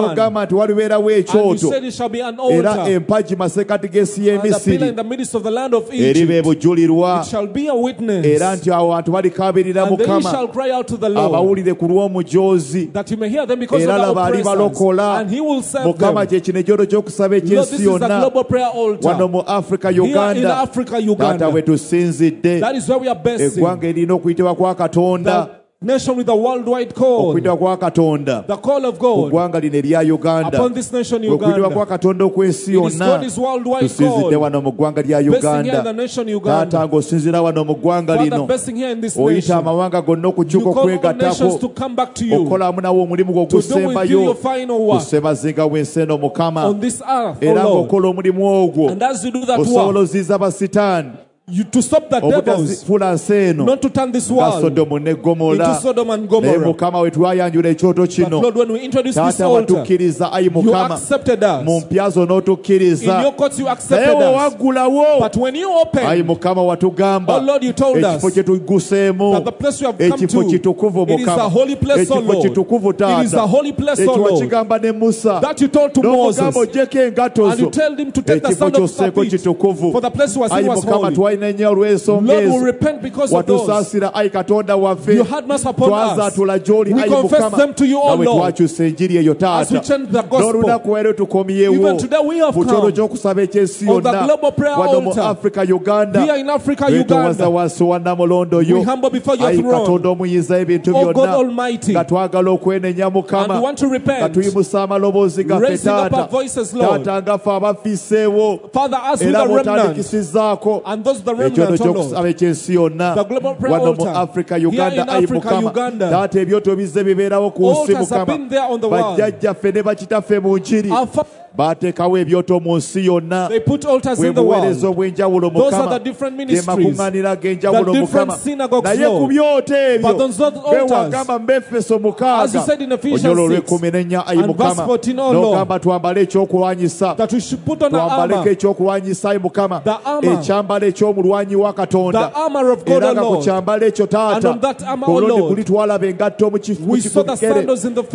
n'ogamba nti walibeerawo ekyoto era empagi masekati g'ensi y'emisiri eriba ebujulirwa era nti awo abantu balikaabirira mukama abawulire ku lw'omujoozi era laba alibalokola mukama kye kino ekyoto ky'okusaba eky'ensi yonna wano mu Africa Uganda taata bwe tusinzidde eggwanga erina okuyitibwa kwa Katonda nation with a worldwide call. The call of God upon this nation Uganda. It is God's worldwide call. Blessing here in the nation Uganda. Father, blessing here in this nation. You call all nations to come back to you, to do with you your final work on this earth, oh Lord. And as you do that work, You, to stop the devils, not to turn this world into Sodom and Gomorrah. But Lord, when we introduce this altar, you accepted us. In your courts you accepted us. But when you open, oh Lord, you told us that the place we have come to, it is a holy place, oh Lord. It is a holy place, oh Lord. That you told to Moses, and you told him to take the sand of the pit, for the place was in was holy. Lord, we repent because of those. You had mercy upon us. We confess them to you, O Lord. As we change the gospel, even today we have come on the global prayer altar here in Africa, Uganda. We humble before your throne, O God Almighty, and we want to repent, raising up our voices, Lord. Father, as with the remnant, and those the remnant, oh Lord, the global prayer altar here in Africa, Uganda, altars have been there on the world. Baatekawo ebyoto mu nsi yonna. They put altars in the world. Those are the different ministries, the different synagogues, Lord. But those altars, as you said in Ephesians six and verse fourteen, oh Lord, that we should put on our armor, the armor, the armor of God, O Lord. And on that armor, O Lord, we saw the sandals in the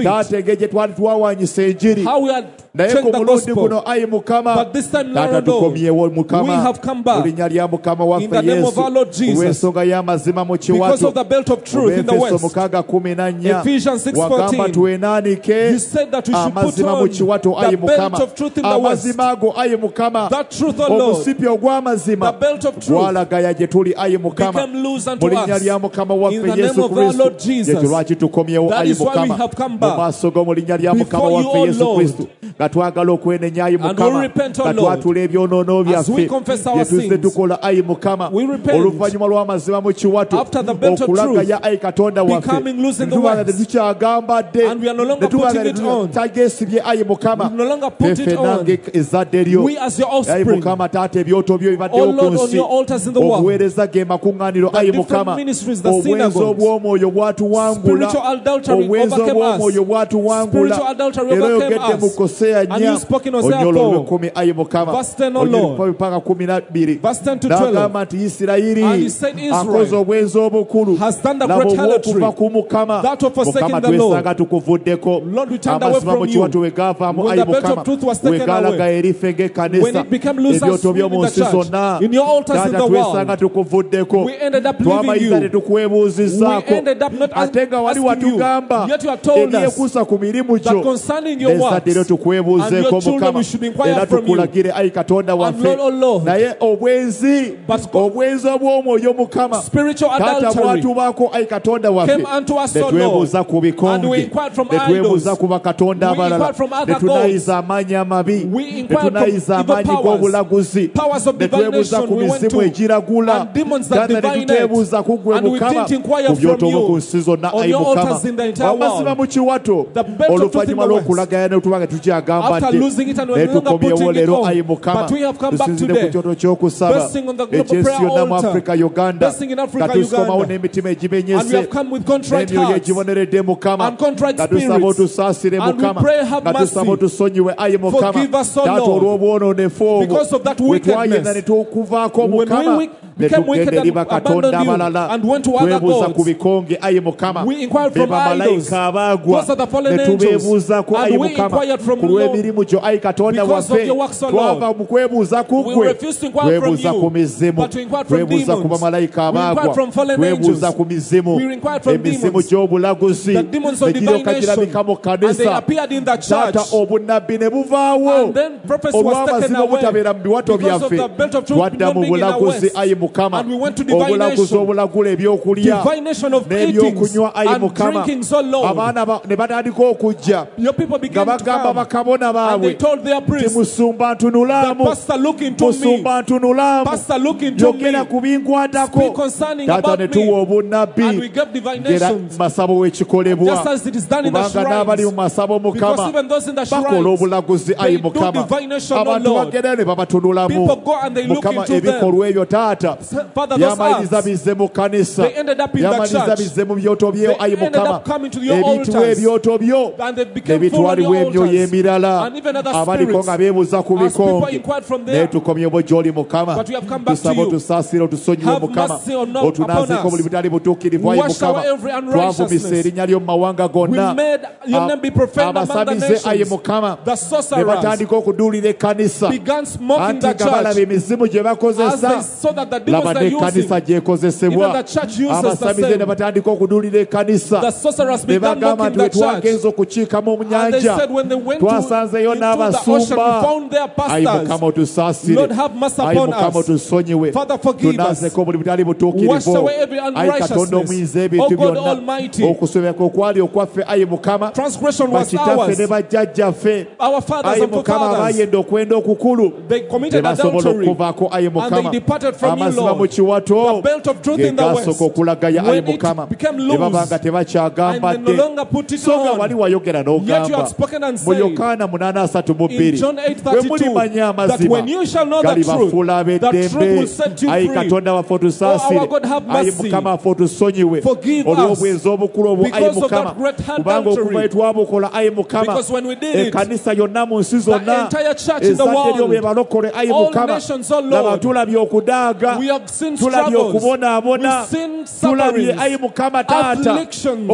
feet. How we had changed the gospel. But this time, Lord, we have come back in the name of our Lord Jesus because of the belt of truth in the West. Ephesians six fourteen, you said that we should put on the belt of truth in the West. That truth, O Lord, the belt of truth became loose unto us in the name of our Lord Jesus. That is why we have come back before you, O Lord. And we repent, O Lord, as we confess our sins. We repent after the belt of truth becoming loose in the West, and we are no longer putting it on. We no longer put it on. We as your offspring, O Lord, on your altars in the world, the different ministries, the synagogues, spiritual adultery overcame us. Spiritual adultery overcame us. And you spoke in Hosea four, verse ten, O Lord, verse ten to twelve. And you said Israel has done the great harlotry, that of forsaking the Lord. Lord, we turned away from you. When the belt of truth was taken away, when it became loose as in the church, in your altars in the world, we ended up leaving you. We ended up not asking you, yet you have told us that concerning your works and your children we should inquire from you. And Lord, oh Lord, but spiritual adultery came unto us, O Lord, and we inquired from idols, we inquired from other gods, we inquired from evil powers, powers of divination we went to, and demons that divinate, and we didn't inquire from you on your altars in the entire world. The belt of truth in the West, after losing it and we're no longer putting it on, but we have come back today, blessing on the global prayer altar, blessing in Africa, Uganda, and we have come with contrite hearts and contrite spirits, and we pray, have mercy, forgive us, O Lord, because of that wickedness. When we became wicked and abandoned you and went to other gods. We inquired from idols. Those are the fallen angels. And we inquired from you, Lord. Because of your works, O Lord. We refuse to inquire from you, but to inquire from demons. We inquired from fallen angels. We inquired from demons. The demons of divination. And they appeared in the church. And then prophecy was taken away because of the belt of truth not being in our west. And we went to divination. Divination of eatings and drinkings, O Lord. Your people began to come. And they told their priests, the pastor look into me. Pastor look into me. Speak concerning about me. And we gave divinations. Just as it is done in the shrines. Because even those in the shrines, they do divination, O Lord. People go and they look into them. Father, those acts, they ended up in the church. They ended up coming to your altars. And they became full of your altars. And even other spirits. As people inquired from there. But we have come back to you. Have mercy on upon us. Wash away every unrighteousness. We made your name be profaned among the nations. The sorcerers began smoking the church as they saw that the demons they're using, even the church uses the same. The sorcerers began mocking the church. And they said when they went to, into the ocean, we found their pastors. Lord, have mercy upon us. Father, forgive us. Wash away every unrighteousness. Oh God Almighty. Transgression was ours. Our fathers and forefathers, they committed adultery and they departed from you, Lord. The belt of truth in the west, when it became loose and they no longer put it on, yet you have spoken and said in John eight thirty-two that when you shall know the truth, the truth will set you free. Oh, our God, have mercy. Forgive us because of that great adultery. Because when we did it, the entire church in the world, all nations, oh Lord, we have seen struggles, we've seen sufferings, afflictions,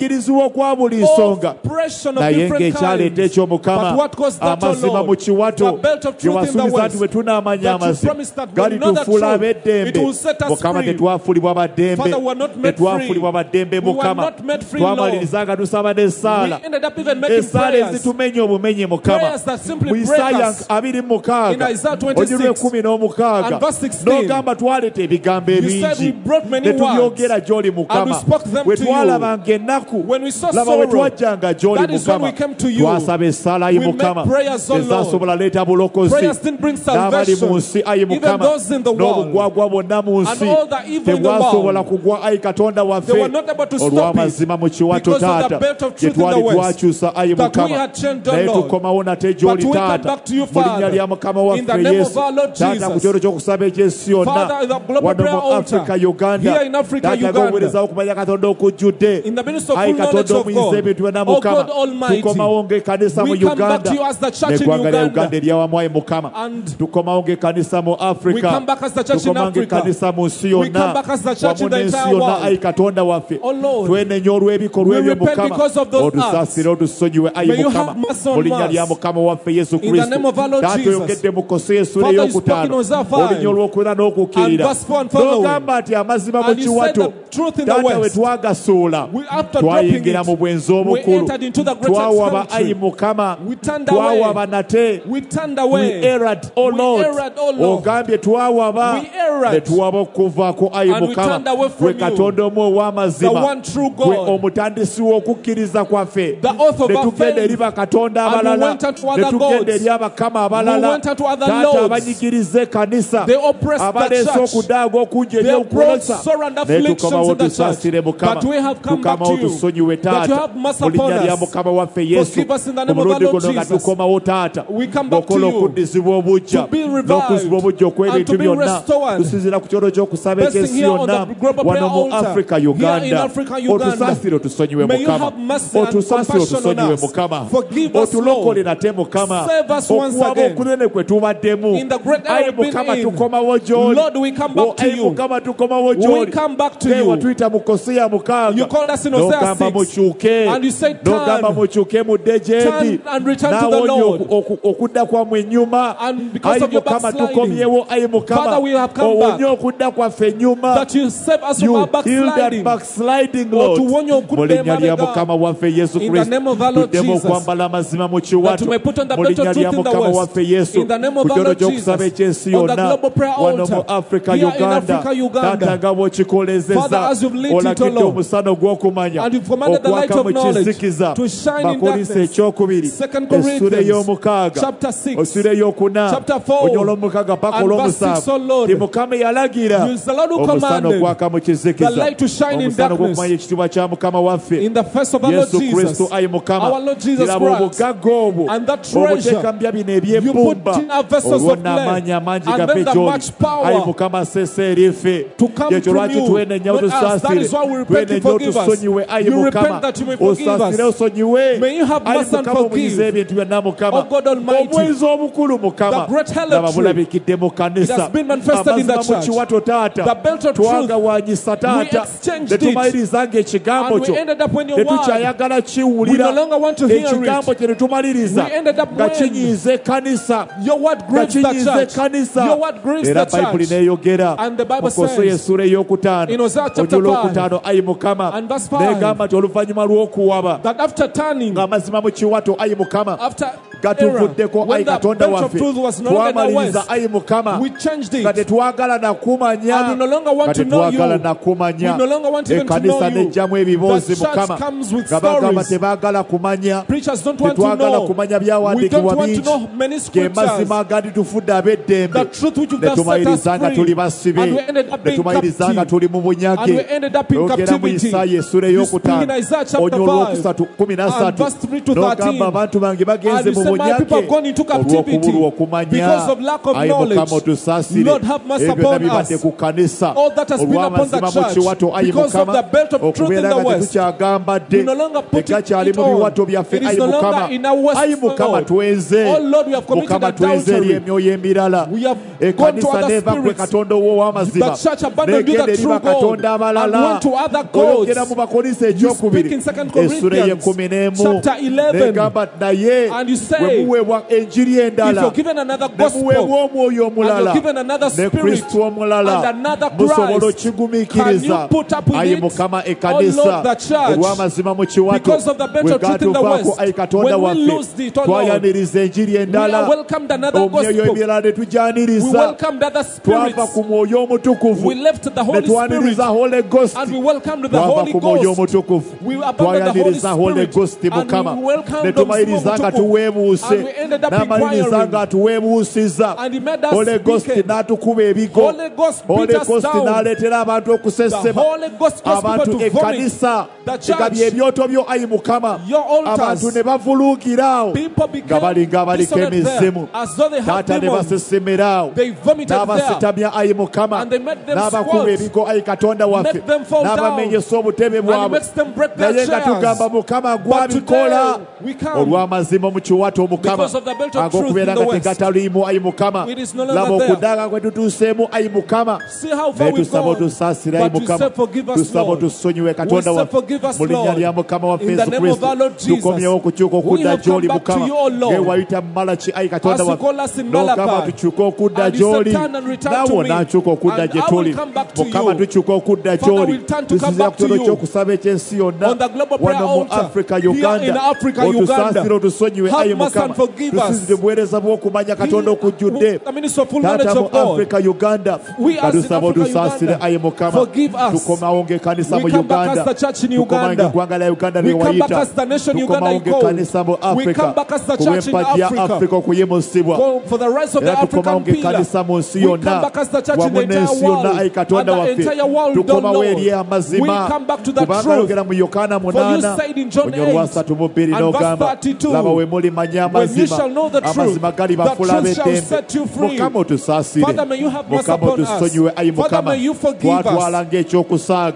oppression of different kinds. But what caused that, oh Lord? The belt of truth in the west, that you promised that when we know the truth, it will set us free. Father, we are not made free. We were not made free, Lord. We ended up even making prayers. Prayers that simply break us. In Isaiah twenty-six and verse sixteen, you said we brought many words and we spoke them to you. When we saw sorrow, that is when we came to you. We made prayers, oh Lord. Prayers didn't bring salvation. Even those in the world and all the evil in the world, they were not able to stop it because of the belt of truth in the west that we had changed, oh Lord. But we come back to you, Father, in the name of our Lord Jesus. Father, in the global prayer altar, here in Africa, Uganda, in the ministry of full knowledge of God, oh God Almighty, we come back to you as the church in Uganda, and we come back as the church in Africa, we come back as the church in the entire world. Oh Lord, we repent because of those acts. May you have mercy on us. In the name of our Lord Jesus. Father, you spoke in Hosea five and verse four and following. And you said the truth in the west. We, after dropping it, we entered into the greatest country. We turned away. We turned away. We erred, O Lord. We erred, O Lord. We erred. And we turned away from you. The one true God. The oath of our faith. And we went unto other gods. We went unto other lords. They oppressed the church. They brought sorrow and afflictions in the church. But we have come back to you. That you have mercy upon us. Forgive us in the name of our Lord Jesus. We come back to you to be revived and to be restored. Blessing here on the global prayer altar. Here in Africa, Uganda. May you have mercy and compassion on us. Forgive us, Lord. Save us once again. In the great error we've been in. Lord, Lord, we come back to you. We come back to you. You called us in Hosea six, and you said, turn, turn and return to the Lord. And because of your backsliding, Father, we have come back, that you save us from our backsliding, backsliding, or Lord. to warn your good name, in the name of our Lord Jesus, that you may put on the belt of truth in the West, in the name of our Lord Jesus, on the global prayer altar, here in Africa, Uganda. Father, as you've lit it, O Lord, and you've commanded the light of knowledge to shine in darkness. Second Corinthians chapter six, chapter four, and verse six, O Lord, you is the Lord who commanded the light to shine in darkness. In the face of our Lord Jesus, our Lord Jesus Christ, and that treasure you put in our vessels of clay, and then the much power to come from you with us. That is why we repent to forgive us. You repent that you may forgive us. May you have mercy and forgive. Oh God Almighty, the great helotry, it has been manifested in the church. The belt of truth, we exchanged it, and we ended up when your word, we no longer want to hear it. We ended up when your word grieves the church. Your word grieves the church. And the Bible says in Hosea chapter five and verse five that after turning, after era, when the belt of truth was no longer in the West, we changed it, and we no longer want to know you. We no longer want even to know you. The church comes with stories. Preachers don't want to know. We don't want to know many scriptures. The truth which you have set us free, and we ended up being captive, and we ended up in captivity. You speak in Isaiah chapter five and verse three to thirteen, and you say my people have gone into captivity because of lack of knowledge. Lord, have mercy upon us. All that has been upon the church because of the belt of truth in the West, we no longer put it, it on. It is no longer in our West, Lord. Oh Lord, we have committed adultery. We have gone to other spirits. The church abandoned you, the true God, and went to other gods. You speak in Second Corinthians chapter eleven, and you say, if you're given another gospel, and you're given another spirit, and another Christ, can you put up with it? Oh Lord, the church, because of the belt of truth in the West, when we lose it, oh Lord, we have welcomed another gospel. We welcomed other spirits. We left the Holy Spirit, and we welcomed the Holy Ghost. We abandoned the Holy Spirit, and we welcomed the and we ended up inquiring, and he made us Holy Ghost beat us down. The Holy Ghost caused people to vomit. The church, your altars, people became dishonest there, as though they had demons. They vomited there, and they made them squat, make them fall down, and it makes them break their chairs. But today, we come because of the belt of truth in the West. It is no longer there. See how far we've gone. But we say forgive us, Lord. We say forgive us, Lord. In the name of our Lord Jesus, we have come back to you, O Lord. As you call us in Malachi, and you said turn and return to me, and I will come back to you. Father, we'll turn to come back to you. On the global prayer altar, here in Africa, Uganda, have mercy and forgive us. The ministry of full knowledge of God. We as in Africa, Uganda, forgive us. We come back as the church in Uganda. We come back as the nation Uganda called. We come back as the church in Africa. For, for the rise of the African pillar. We come back as the church in the entire world. And the entire world don't know. We come back to the truth. For you said in John eight and verse thirty-two, when you shall know the truth, the truth shall set you free. Father, may you have mercy upon us. Father, may you forgive us.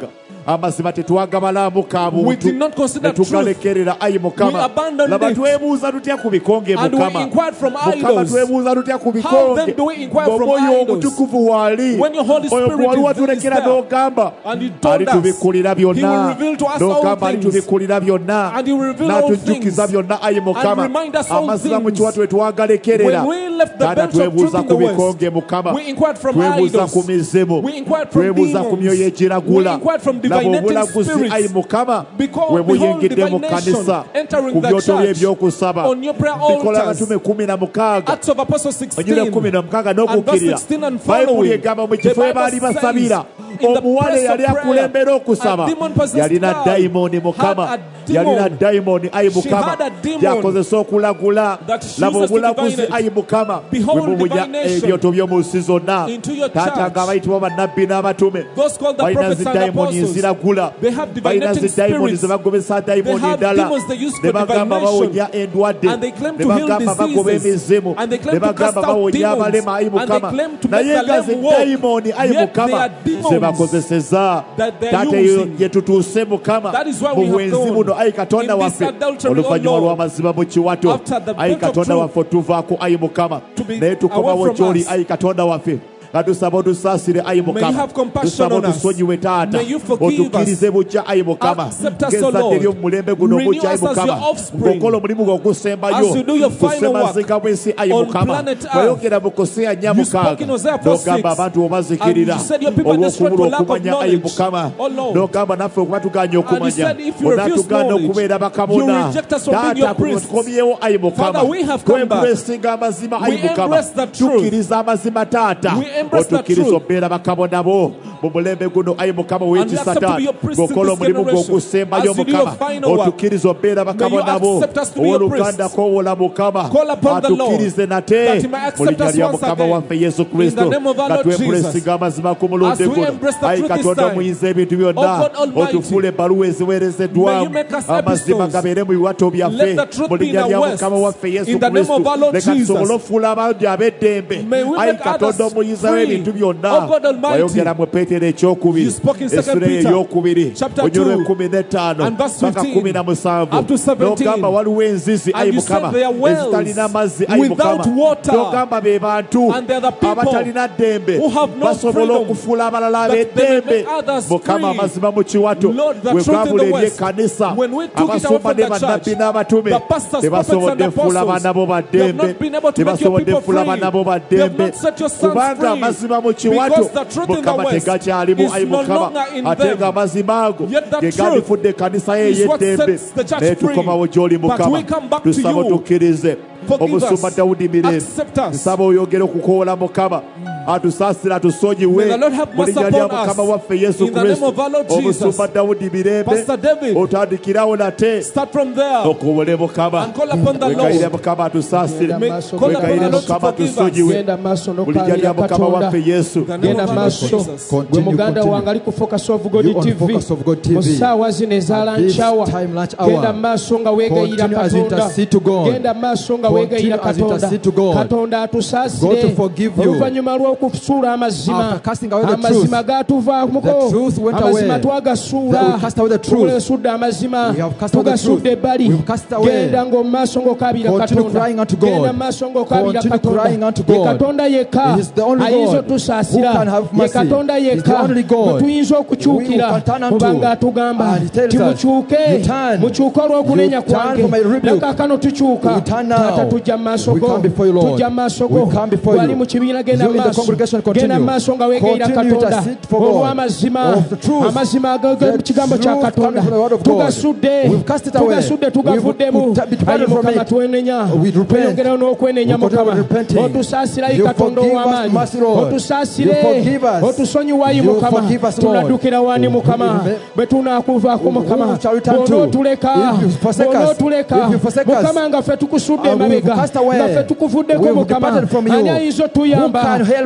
amazima tetuwagabalamu ka buntu netugalekerera ayi mukama laba twebuuza tutya ku bikonge mukama mukama twebuuza tutya ku bikonge ng'omwoyo omutukuvu waali oyo gwali watulekera n'ogamba alitubikulira byonna n'ogamba alitubikulira byonna n'atujjukiza byonna ayi mukama amazima mu kiwatu we twagalekerera taata twebuuza ku bikonge mukama twebuuza ku mizimu twebuuza ku myoyo egiragula laba obulaguzi ayi mukama we buyingidde mu kanisa ku byoto bye ebyokusaba bikola abatume kumi na mukaaga onyula kumi na mukaaga n'okukkirira bayibuli egamba mu kifo we baali basabira omuwala eyali akulembera okusaba yalina dayimoni mukama yalina dayimoni ayi mukama gyakozesa okulagula laba obulaguzi ayi mukama we bubunya ebyoto by'omu nsi zonna taata ng'abayitibwa bannabbi n'abatume balina zidayimoni eziragula balina zidayimoni ze bagobesa dayimoni endala ne bagamba bawonya endwadde ne bagamba bagoba emizimu ne bagamba bawonya abalema ayi mukama naye nga zidayimoni ayi mukama ze bakozeseza taata ye tutuuse mukama mu bwenzi buno ayi katonda waffe oluvannyuma lw'amazima mu kiwato ayi katonda waffe otuvaako ayi mukama naye tukomawo gy'oli ayi katonda waffe katusaba otusaasire ayi mukama tusaba otusonyiwe taata otukkirize bujja ayi mukama ng'ezzadde ly'omu mulembe guno omujja ayi mukama ng'okola omulimu gwe ogusembayo kusemazinga bw'ensi ayi mukama wayogera mu Koseya nnya mukaaga n'ogamba abantu obazikirira olw'okubula okumanya ayi mukama n'ogamba naffe okuba tuganya okumanya onatugana okubeera bakabona taata tukomyewo ayi mukama twempulesinga amazima ayi mukama tukkiriza amazima taata otukkiriza obeera bakabona bo mu mulembe guno ayi mukama w'ekisa taata ng'okola omulimu gw'ogusembayo mukama otukkiriza obeera bakabona bo ow'oluganda k'owola mukama atukkirize nate mu linnya lya mukama waffe Yesu Kristo nga twempulesinga amazima ku mulundi guno ayi katonda omuyinza ebintu byonna otufuule ebbaluwa eziweerezeddwamu amazima gabeere mu biwato byaffe mu linnya lya mukama waffe Yesu Kristo leka tusobole ofuula abangi ab'eddembe ayi katonda omuyinza w'ebintu byonna wayogera mu Peetero ekyokubiri essula ey'okubiri onyolo ekkumi n'ettaano paka kumi na musanvu n'ogamba waliwo enzizi ayi mukama ezitalina mazzi ayi mukama n'ogamba be bantu abatalina ddembe basobola okufuula abalala ab'eddembe mukama amazima mu kiwato we gwabula eri ekkanisa abasumba ne bannabbi n'abatume tebasobodde fuula abaana bo baddembe tebasobodde fuula abaana bo baddembe kubanga amazima mu kiwato mukama tegakyalimu ayi mukama ate nga amazima ago ge gandifudde ekkanisa ye ey'eddembe naye tukomawo gy'oli mukama tusaba otukkirize omusumba Dawudi Mirembe tusaba oyogere okukoola mukama atusaasira tusonyiwe mu linnya lya mukama waffe Yesu Kristo omusumba Dawudi Mirembe otandikirawo nate okubule mukama wekayire mukama atusaasire wekayire mukama tusonyiwe mu linnya lya mukama waffe Yesu genda maaso gwe muganda wange ali ku Focus of God T V mu ssaawa zino ezaala nkyawa genda maaso nga weegayira Katonda genda maaso nga weegayira Katonda Katonda atusaasire oluvannyuma lw'okusuula amazima amazima gaatuvaako amazima twagasuula tulesudde amazima tugasudde ebbali genda ng'omu maaso ng'okabira Katonda genda mu maaso ng'okabira Katonda ye Katonda yekka ayinza otusaasira ye Katonda yekka gwe tuyinza okukyukira kubanga atugamba timukyuke mukyuke olw'okunenya kwange nakaakano tukyuka taata tujja mu maaso go tujja mu maaso go wali mu kibiina genda mu maaso genda mu maaso nga weegayira Katonda olw'amazima amazima ag'ekigambo kya Katonda tugasudde tugasudde tugavuddemu ayi mukama twenenya tweyongerayo n'okwenenya mukama otusaasira yi Katonda ow'amaanyi otusaasire otusonyiwa yi mukama tunaddukira wani mukama bwe tunaakuvaako mukama bw'onootuleka bw'onootuleka mukama nga ffe tukusudde emabega nga ffe tukuvuddeko mukama ani ayinza otuyamba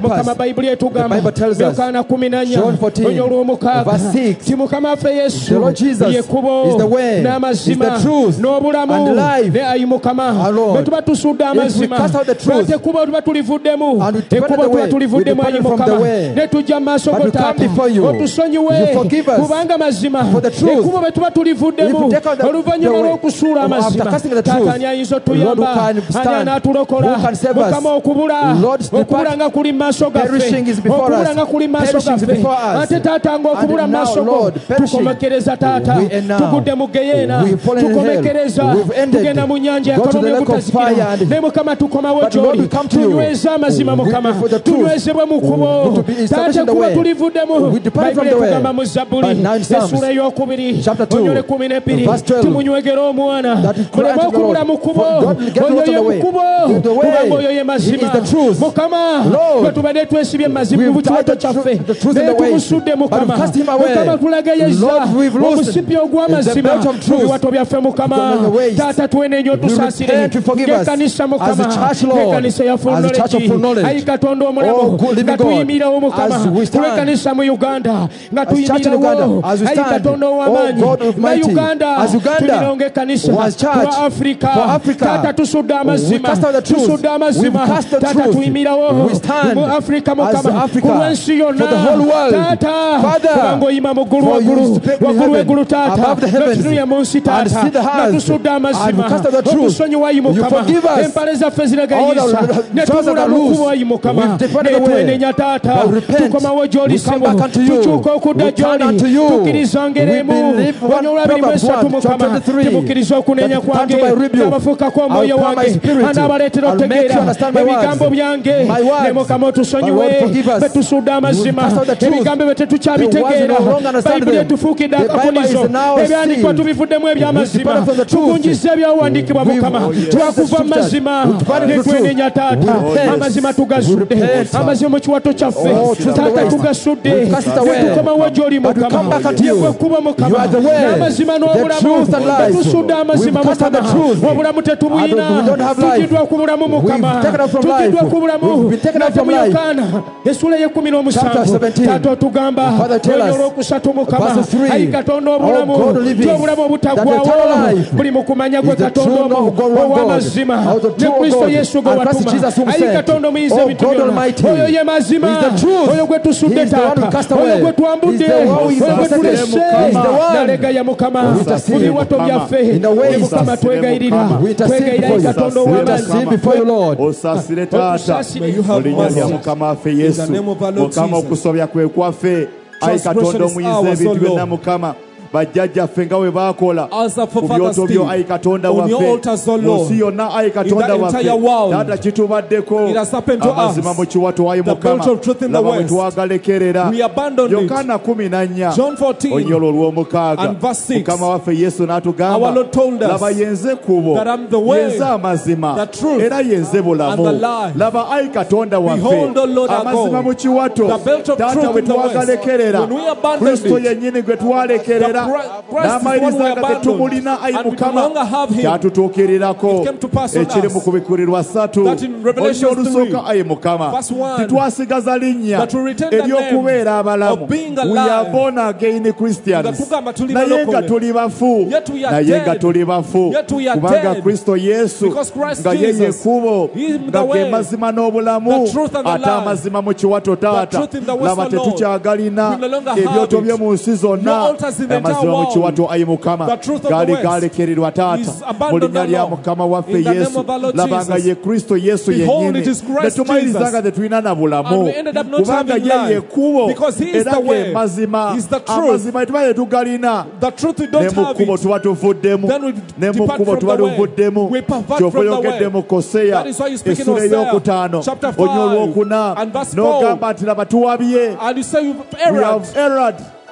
Mukama Bible etugamba Yohana kumi na nnya onyo lw'omukaaga ti Mukama waffe Yesu ye kkubo n'amazima n'obulamu ne ayi Mukama bwe tuba tusudde amazima ate ekkubo tuba tulivuddemu ekkubo tuba tulivuddemu ayi Mukama ne tujja mu maaso go Taata otusonyiwe kubanga mazima ekkubo bwe tuba tulivuddemu oluvannyuma lw'okusuula amazima Taata ani ayinza otuyamba ani anaatulokola Mukama okubula okubula nga kuli mu maaso gaffe okubula nga kuli mu maaso gaffe ate Taata ng'okubula mu maaso go tukomekereza Taata tugudde mu geyeena tukomekereza tugenda mu nnyanja yakalomu ebutazikira ne Mukama tukomawo gy'oli tunyweza amazima Mukama tunywezebwe mu kkubo Taata kuba tulivuddemu Bayibuli etugamba mu Zabbuli essuula ey'okubiri onyole kumi n'ebbiri timunywegera omwana muleme okubula mu kkubo oyo ye mu kkubo kubanga oyo ye mazima Mukama bwe tubadde twesibye mazima mu kiwato kyaffe naye tumusudde Mukama Mukama tulagayeza omusipi ogw'amazima mu biwato byaffe Mukama Taata twenenye otusaasire ng'ekkanisa Mukama ng'ekkanisa ya Full Knowledge ayi Katonda omulamu nga tuyimirawo Mukama tulekkanisa mu Uganda nga tuyimirawo ayi Katonda ow'amaanyi nga Uganda tuyimirawo ng'ekkanisa wa Afrika Taata tusudde amazima tusudde amazima Taata tuyimirawo mu Afrika Mukama ku lw'ensi yonna Taata kubanga oyima mu ggulu waggulu waggulu w'eggulu Taata notunuye mu nsi Taata nga tusudde amazima otusonyiwa ayi Mukama empale zaffe ziregayisa ne tubula mu kkubo ayi Mukama ne twenenya Taata tukomawo gy'oli ssebo tukyuka okudda gy'oli tukkiriza ng'eremu onyola abiri mu esatu Mukama timukkiriza okunenya kwange n'abafuukako omwoyo wange anaabaleetera otegeera ebigambo byange ne Mukama otusonyiwe be tusudde amazima ebigambo bye tetukyabitegeera Bayibuli etufuukidde akafulizo ebyandikibwa tubivuddemu eby'amazima tugunjiza ebyawandiikibwa Mukama twakuva mu mazima ne twenenya Taata amazima tugazudde amazima mu kiwato kyaffe Taata tugasudde ne tukomawo gy'oli Mukama yegwe kkubo Mukama n'amazima n'obulamu tusudde amazima Mukama obulamu tetubuyina tugiddwa ku bulamu Mukama tugiddwa ku bulamu naffe mu Yokaana essuula y'ekkumi n'omusanvu Taata otugamba onyo olw'okusatu Mukama ayi Katonda obulamu ty'obulamu obutaggwaawo buli mu kumanya gwe Katonda ow'amazima ne Kristo Yesu gwe watuma ayi Katonda omuyinza ebintu byonna oyo ye mazima oyo gwe tusudde Taata oyo gwe twambudde oyo gwe tulese nalegaya Mukama mu biwato byaffe ne Mukama twegayirira twegayirira ayi Katonda ow'amazima osaasire Taata mu linnya lya Mukama waffe Yesu Mukama okusobya kwe kwaffe ayi Katonda omuyinza ebintu byonna Mukama bajjajjaffe nga bwe baakola ku byoto byo ayi Katonda waffe mu nsi yonna ayi Katonda waffe Taata kitubaddeko amazima mu kiwato ayi Mukama laba bwe twagalekerera Yokaana kumi na nnya onyolo olw'omukaaga Mukama waffe Yesu n'atugamba laba yenze kkubo yenze amazima era yenze bulamu laba ayi Katonda waffe amazima mu kiwato Taata bwe twagalekerera Kristo yennyini gwe twalekerera n'amayiriza nga tetumulina ayi Mukama kyatutuukirirako ekiri mu kubikurirwa ssatu onnyo olusooka ayi Mukama titwasigaza linnya ery'okubeera abalamu we are born again Christians naye nga tuli bafu naye nga tuli bafu kubanga Kristo Yesu nga ye ye kkubo nga ge mazima n'obulamu ate amazima mu kiwato Taata laba tetukyagalina ebyoto bye mu nsi zonna amazima mu kiwato ayi Mukama gali galekererwa Taata mu linnya lya Mukama waffe Yesu laba nga ye Kristo Yesu yennyini ne tumaliriza nga tetulina na bulamu kubanga ye ye kkubo era ge mazima amazima tetuba tetugalina ne mu kkubo tuba tuvuddemu ne mu kkubo tuba tuvuddemu kyova oyogedde mu Koseya essula ey'okutaano onywa olwokuna n'ogamba nti laba tuwabye we have erred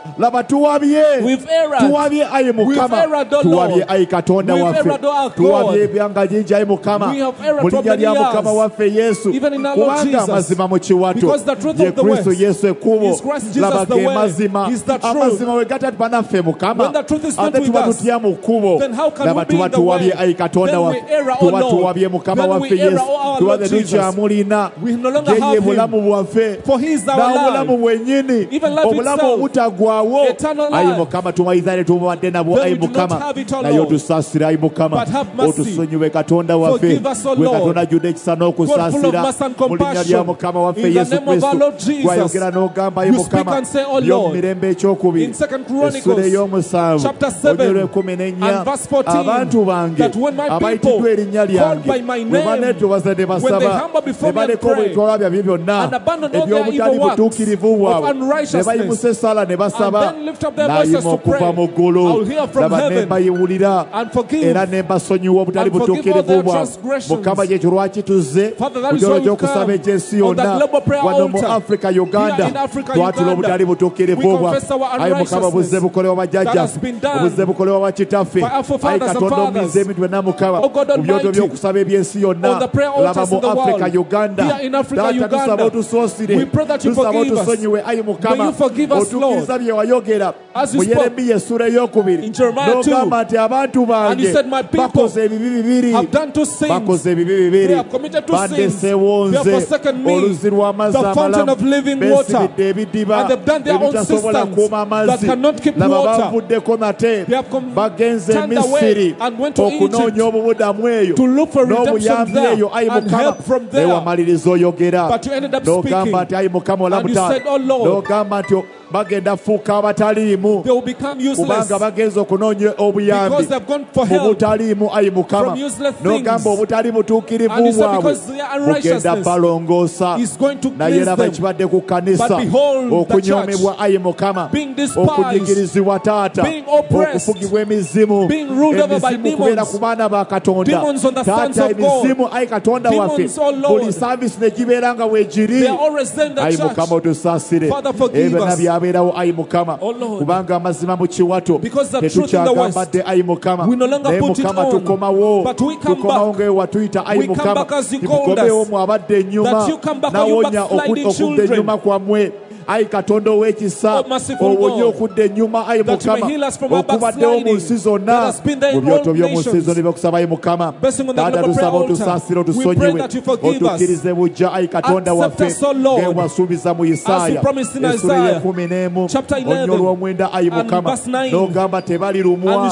laba tuwabye tuwabye ayi mukama tuwabye ayi katonda waffe tuwabye ebyanga jinji ayi mukama mu linnya lya mukama waffe yesu kubanga amazima mu kiwato ye kristo yesu ekkubo laba ge mazima amazima we gatatuba naffe mukama ate tuba tutya mu kkubo laba tuba tuwabye ayi katonda waffe tuba tuwabye mukama waffe yesu tuba tetukyamulina yeye bulamu bwaffe n'obulamu bwennyini obulamu obutagwawo ayi mukama tumayiza ne tubadde nabwo ayi mukama naye otusaasira ayi mukama otusonyiwe katonda waffe gwe katonda ajjudde ekisa n'okusaasira mu linnya lya mukama waffe yesu kristo gwayogera n'ogamba ayi mukama by'omu mirembe ekyokubiri essula ey'omusanvu onyolo lw'ekkumi n'ennya abantu bange abayitiddwa erinnya lyange bwe baneetobaza ne basaba ne baleka obwetwalwa byabye byonna eby'obutali butuukirivu bwabwe ne bayimusa essaala ne basaba n'ayima okuva mu ggulu laba ne mbayiwulira era ne mbasonyiwa obutali butuukirivu bwabwe mukama yekyo lwaki tuzze ku kyolo ky'okusaba egy'ensi yonna wano mu africa uganda twatula obutali butuukirivu bwabwe ayi mukama obuzze bukolewa bajjajjaffe obuzze bukolewa bakitaffe ayi katonda omuyiza ebintu byonna mukama mu byoto by'okusaba eby'ensi yonna laba mu africa uganda taata tusaba otusoosire tusaba otusonyiwe ayi mukama otukkiriza bye wayogera mu yeremiya essula ey'okubiri n'ogamba nti abantu bange bakoze ebibi bibiri bakoze ebibi bibiri bandeseewo nze oluzi lw'amazzi amalamu beesibidde ebidiba ebitasobola kuuma amazzi laba banvuddeko nate bagenze e misiri okunoonya obubudamu eyo n'obuyambi eyo ayi mukama newamaliriza oyogera n'ogamba nti ayi mukama olamutaala n'ogamba nti bagenda fuuka abataliimu kubanga bagenza okunoonya obuyambi mu butaliimu ayi mukama n'ogamba obutali butuukirivu bwabwe bugenda balongoosa naye raba ekibadde ku kanisa okunyoomebwa ayi mukama okunyigirizibwa taata okufugibwa emizimu emizimu kubeera ku baana ba katonda taata emizimu ayi katonda waffe buli saavisi ne gibeera nga weegiri ayi mukama otusaasire ebyo byabeerawo ayi mukama kubanga amazima mu kiwato tetukyagambadde ayi mukama naye mukama tukomawo tukomawo nga watuyita ayi mukama tukomewo mu abadde ennyuma nawonya okudda ennyuma kwammwe ayi katonda ow'ekisa owonye okudda ennyuma ayi mukama okubaddewo mu nsi zonna mu byoto by'omu nsi zonna byokusaba ayi mukama taata tusaba otusaasire otusonyiwe otukkirize bujja ayi katonda waffe ng'ewasuubiza mu isaaya essula y'ekkumi n'emu onnyo lw'omwenda ayi mukama n'ogamba tebalirumwa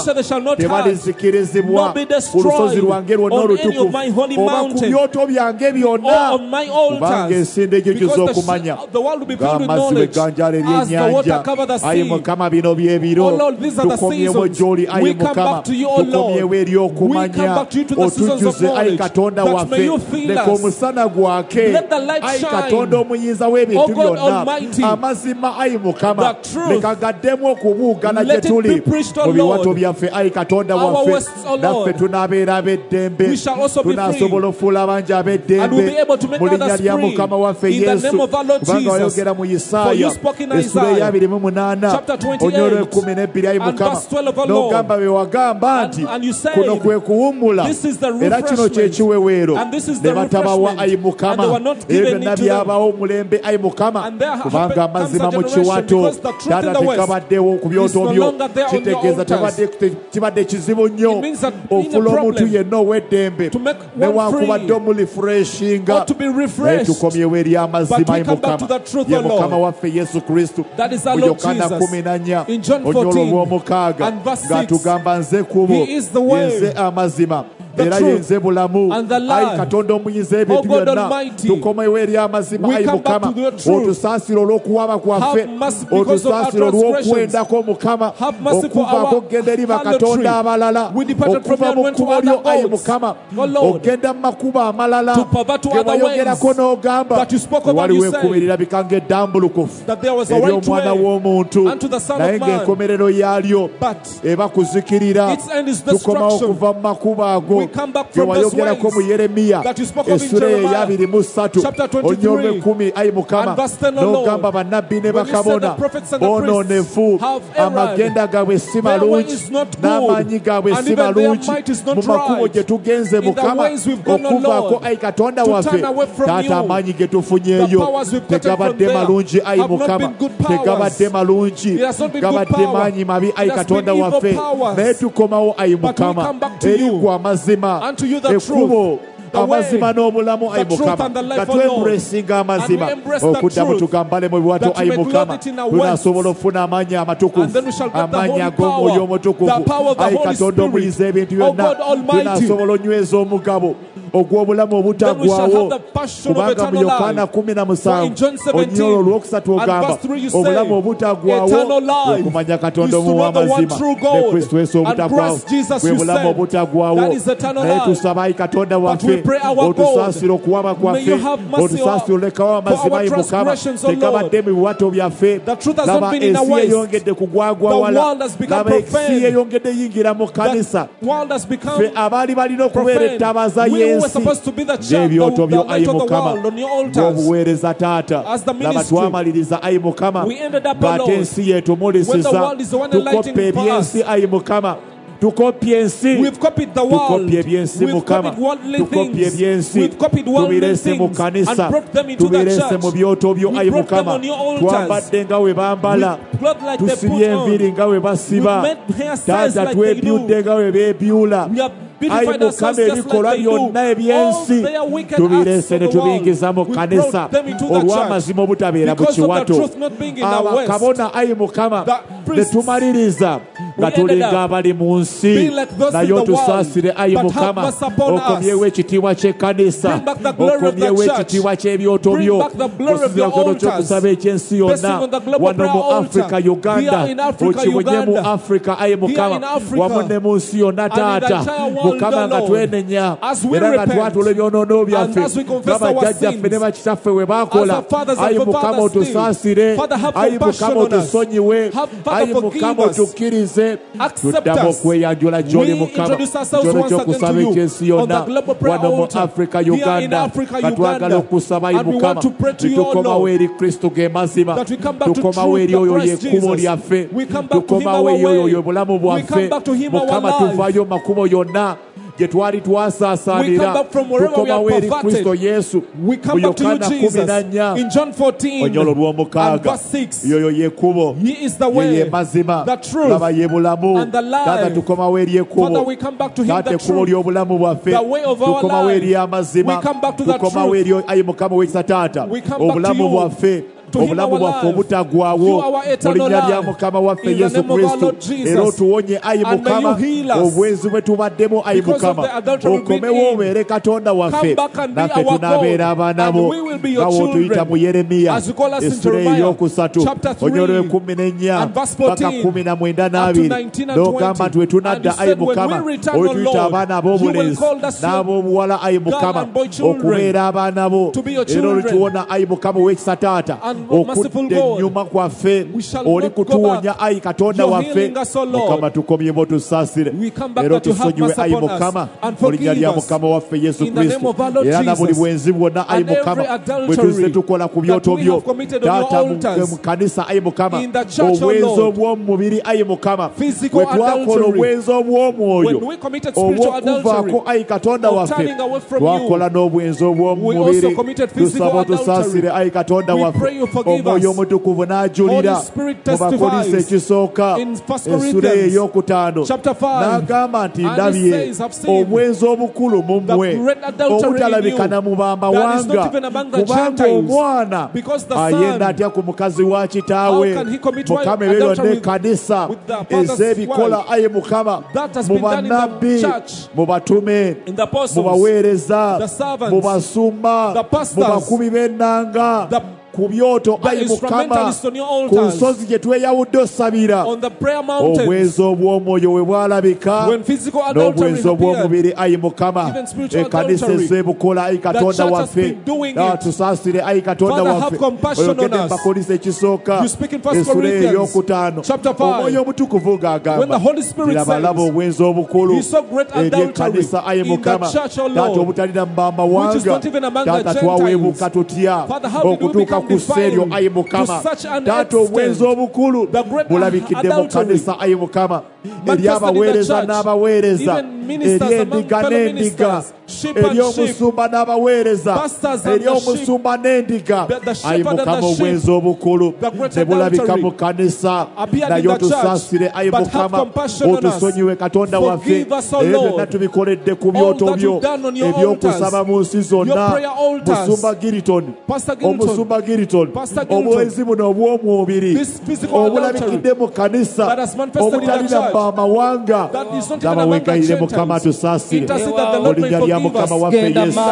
tebalizikirizibwa ku lusozi lwange lwonna olutukuvu oba ku byoto byange byonna kubanga ensinda ejjujuza okumanya amazzi bw'egganjala ebyennyanja ayi mukama bino byebiro tukomyewo gy'oli ayi mukama tukomyewo eri okumanya otujjuze ayi katonda waffe leka omusana gwake ayi katonda omuyinza w'ebintu byonna amazima ayi mukama leka gaddemu okubuugana gye tuli mu biwato byaffe ayi katonda waffe naffe tunaabeera ab'eddembe tunaasobola ofuula abangi ab'eddembe mu linnya lya mukama waffe yesu kubanga wayogera mu Isaaya essula ey'abiri mu munaana onnyo olw'ekkumi n'ebbiri ayi mukama n'ogamba be wagamba nti kuno kwe kuwummula era kino kye kiweweero ne batabawa ayi mukama ebyo byonna byabawo omulembe ayi mukama kubanga amazima mu kiwato taata tekabaddewo ku byoto byo kitegeeza kibadde kizibu nnyo ofula omuntu yenna ow'eddembe newankubadde omulifreshinga naye tukomyewo eri amazima ayi mukama ye mukama waffe yesu kristo mu Yokaana kumi na nnya onnyo olw'omukaaga ng'atugamba nze kubo yenze amazima era yenze bulamu ayi katonda omuyinza ebintu byonna tukomewo eri amazima ayi mukama otusaasire olw'okuwaba kwaffe otusaasire olw'okwendako mukama okuvaako okgenda eri bakatonda abalala okuva mu kkubo lyo ayi mukama okgenda mu makubo amalala ge wayogerako n'ogamba waliwo ekkubo erirabika ng'eddambulukufu ery'omwana w'omuntu naye ng'enkomerero yaalyo eba kuzikirira tukomawo okuva mu makubo ago we come back from those ways that you spoke of in Jeremiah, chapter twenty-three, and verse ten, O Lord, when you said the prophets and the priests have erred, their way is not good, and even their might is not right. In the ways we've gone, O Lord, to turn away from you, the powers we've gotten from there have not been good powers. It has not been good power. It has been evil powers. But we come back to you, and to you the truth, the way, the truth and the life, O Lord. And we embrace the truth, that we may clothe it in our words. And then we shall get the holy power, the power of the Holy Spirit, O God Almighty. Then we shall have the passion of eternal life. For in John seventeen and verse three you say, eternal life is to know the one true God, and Christ Jesus you said, that is eternal life. But we pray our God, may you have mercy for our transgressions, O Lord. The truth has not been in our ways. The world has become profane. The world has become profane. We were supposed to be the church, the, the light of the world on your altars. As the ministry, we ended up alone. When the world is the one enlightening for us. We've copied the world. We've copied worldly things. We've copied worldly things and brought them into the church. We brought them on your altars. We clothed like they put on. We've made hairstyles like they do. We have beautified ourselves just like they do. All their wicked acts of the world, we brought them into the church. Because of the truth not being in our west, the priests, we ended up being like those in the world, but have mercy upon us. Bring back the glory of the church. Bring back the glory of your altars. Blessing on the global prayer altar. Here in Africa, Uganda. Here in Africa. And in the entire world, Lord. As we repent, and as we confess our sins, as the fathers and forefathers did, Father, have compassion on us. Have, Father, forgive us. Accept us. We introduce ourselves once again to you on the global prayer altar here in Africa, Uganda. And we want to pray to you, O Lord, that we come back to truth, the Christ Jesus. We come back to Him our way. We come back to Him our life. We come back from wherever we are perverted. We come back to you, Jesus. In John fourteen and verse six, He is the way, the truth, and the life. Father, we come back to Him, the truth, the way of our life. We come back to the truth. We come back to you. Obulamu bwaffe obutagwawo mu linnya lya Mukama waffe Yesu Kristo, era otuwonye ayi Mukama obwenzi bwe tubaddemu ayi Mukama, okomewo obeere Katonda waffe, naffe tunaabeera abaana bo nga w'otuyita mu Yeremiya essula ey'okusatu onyolo ekumi n'ennya paka kumi na mwenda n'abiri n'ogamba nti we tunadda ayi Mukama oyituyita abaana ab'obulenzi n'ab'obuwala ayi Mukama okubeera abaana bo, era olituwona ayi Mukama ow'ekisataata okudde ennyuma kwaffe oli kutuwonya ayi Katonda waffe. Mukama tukomyemu otusaasire era otusonyiwe ayi Mukama mu linnya lya Mukama waffe Yesu Kristo, era na buli bwenzi bwonna ayi Mukama bwe tuzze tukola ku byoto byo taata mu kanisa ayi Mukama, obwenzi obw'omu mubiri ayi Mukama, bwe twakola obwenzi obw'omwoyo obw'okuvaako ayi Katonda waffe, twakola n'obwenzi obw'omu mubiri. Tusaba otusaasire ayi Katonda waffe. Omwoyo omutukuvu n'ajulira mu Bakolisi ekisooka essula ey'okutaano n'agamba nti ndabye obwenzi obukulu mu mmwe obutalabika na mu bamawanga, kubanga omwana ayenda atya ku mukazi wa kitaawe. Mukama ebyo byonna ekkanisa ez'ebikola ayi Mukama mu bannabbi, mu batume, mu baweereza, mu basumba, mu bakubi b'ennanga, ku byoto ayi Mukama ku nsozi gye tweyawudde osabira obwenzi obw'omwoyo we bwalabika n'obwenzi obw'omubiri ayi Mukama ekkanisa ez'ebukola ayi Katonda waffe tusaasire ayi Katonda waffe oyogedde Bakolisi ekisooka essula ey'okutaano omwoyo omutukuvu ng'agamba tirabalaba obwenzi obukulu eri ekkanisa ayi Mukama taata obutalina mu mawanga taata twaweebuka tutya okutuuka ku sseeryo ayi Mukama taata obwenzi obukulu bulabikidde mu kkanisa ayi Mukama eri abaweereza n'abaweereza eri endiga n'endiga eri omusumba n'abaweereza eri omusumba n'endiga ayi Mukama obwenzi obukulu ne bulabika mu kkanisa naye otusaasire ayi Mukama otusonyiwe Katonda waffe ebyo byonna tubikoledde ku byoto byo ebyokusaba mu nsi zonna musumba Giriton omusumba Giriton obwenzi buno obw'omubiri obulabikidde mu kkanisa obutalina amawanga n'abawegayire Mukama tusaasire olinnya lya Mukama waffe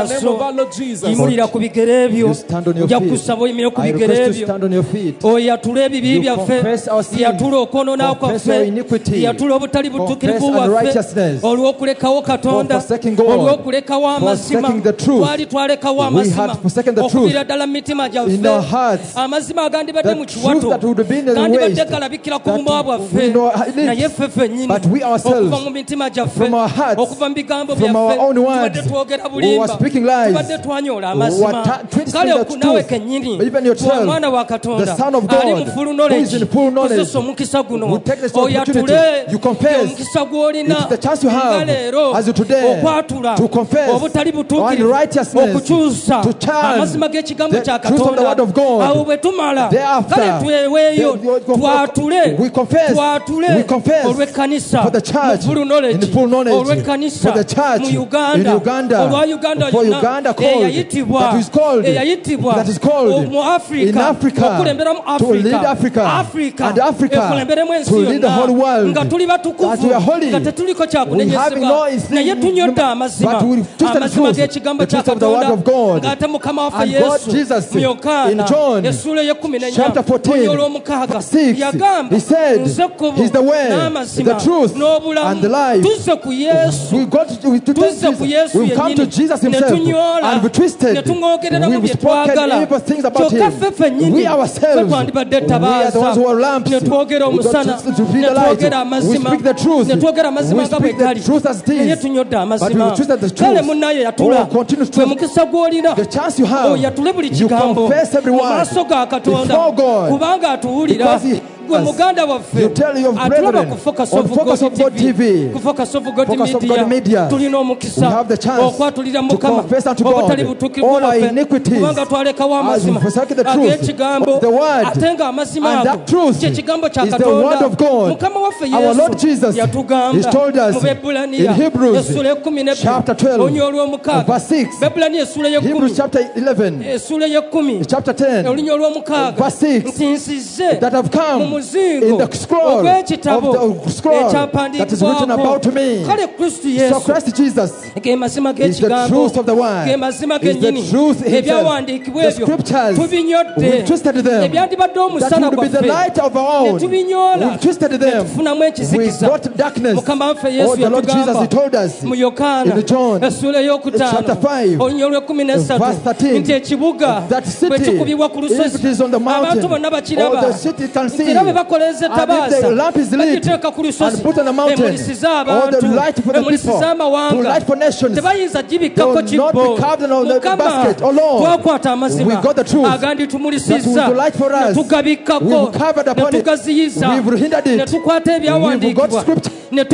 Yesu imulira ku bigere byo ojja kusaba oyimire ku bigere byo oyatula ebibi byaffe yatula okwonoona kwaffe yatula obutali butuukirivu bwaffe olw'okulekawo Katonda olw'okulekawo amazima twali twalekawo amazima okubira ddala mu mitima gyaffe amazima agandibadde mu kiwato gandibadde galabikira ku bumwa bwaffe naye ffe ffennyini okuva mu mitima gyaffe okuva mu bigambo byaffe tubadde twogera bulimba tubadde twanyoola amazima kale okunawe kennyini omwana wa Katonda ali mu full knowledge kozesa omukisa guno oyatule omukisa gw'olina nga leero okwatula obutali butuukirivu okukyusa amazima g'ekigambo kya Katonda awo bwe tumala kale tweweeyo twatule twatule olw'ekkanisa mu full knowledge olw'ekkanisa mu Uganda olwa Uganda yonna eyayitibwa eyayitibwa mu Africa okulembera mu Africa Africa ekulemberemu ensi yonna nga tuli batukuvu nga tetuliko kyakunenyezebwa naye tunyodde amazima amazima g'ekigambo kya Katonda ng'ate Mukama waffe Yesu mu Yokaana essula ey'ekkumi n'ennya munya olw'omukaaga yagamba nze kkubo n'amazima n'obulamu tuzze ku Yesu tuzze ku Yesu yennyini ne tunyoola ne tumwogereramu bye twagala kyokka ffe ffennyini ffe twandibadde tabaaza ne twogera omusana ne twogera amazima ne twogera amazima nga bwe gali naye tunyodde amazima kale munnaye yatula gwe mukisa gw'olina oyatule buli kigambo mu maaso ga Katonda kubanga atuwulira gwe muganda waffe atulaba ku Focus of God T V ku Focus of God Media tulina omukisa okwatulira Mukama obutali butuukirivu bwaffe kubanga twalekawo amazima ag'ekigambo ate nga amazima ago kyekigambo kya Katonda Mukama waffe Yesu yatugamba mu Bebbulaniya essula y'ekkumi n'ebbiri olunya olw'omukaaga Bebbulaniya essula y'ekkumi essula y'ekkumi olunya olw'omukaaga nti nsize mu in the scroll of the scroll that is written about me. So Christ Jesus is the truth of the word. Is the truth himself. The scriptures, we've twisted them. That would be the light of our own. We've twisted them. We brought darkness. Oh, the Lord Jesus, he told us in John chapter five, verse thirteen, that city, if it is on the mountain, or the city can see, and if the lamp is lit and put on the mountain, or the light for the people, to light for nations, they will not be carved on the basket. Oh Lord, we got the truth that will light for us. We've covered upon it. We've hindered it. We've got script.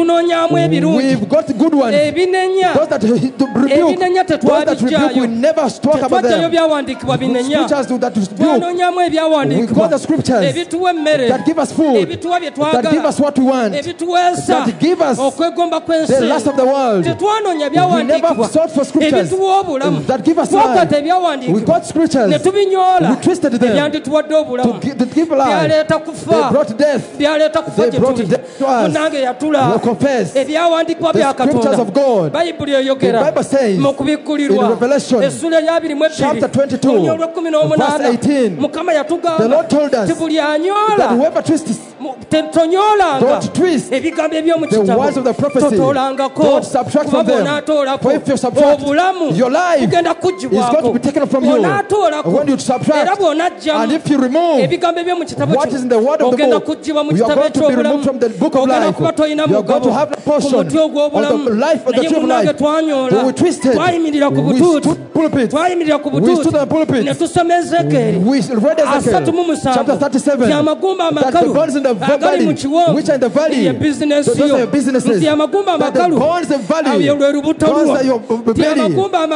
We've got good ones. Those that rebuke, those that rebuke, we never talk about them. Scriptures that rebuke, we've got the scriptures that that give us food, that give us what we want, that give us the lust of the world. We never sought for scriptures that give us life. We got scriptures, we twisted them to give, to give life. They brought death, they brought death to us. We confess the scriptures of God. The Bible says in Revelation chapter twenty-two verse eighteen, the Lord told us that whoever twists, don't twist the words of the prophecy. Don't subtract from them. For if you subtract, your life is going to be taken from you. When you subtract, and if you remove what is in the word of the book, you are going to be removed from the book of life. You are going to have a portion of the life of the tree of life. So we twisted. We stood pulpit. We stood on the pulpit. We read Ezekiel chapter thirty-seven that the bones in the valley, which are in the valley, so those are your businesses. That the bones in the valley, those are your belly.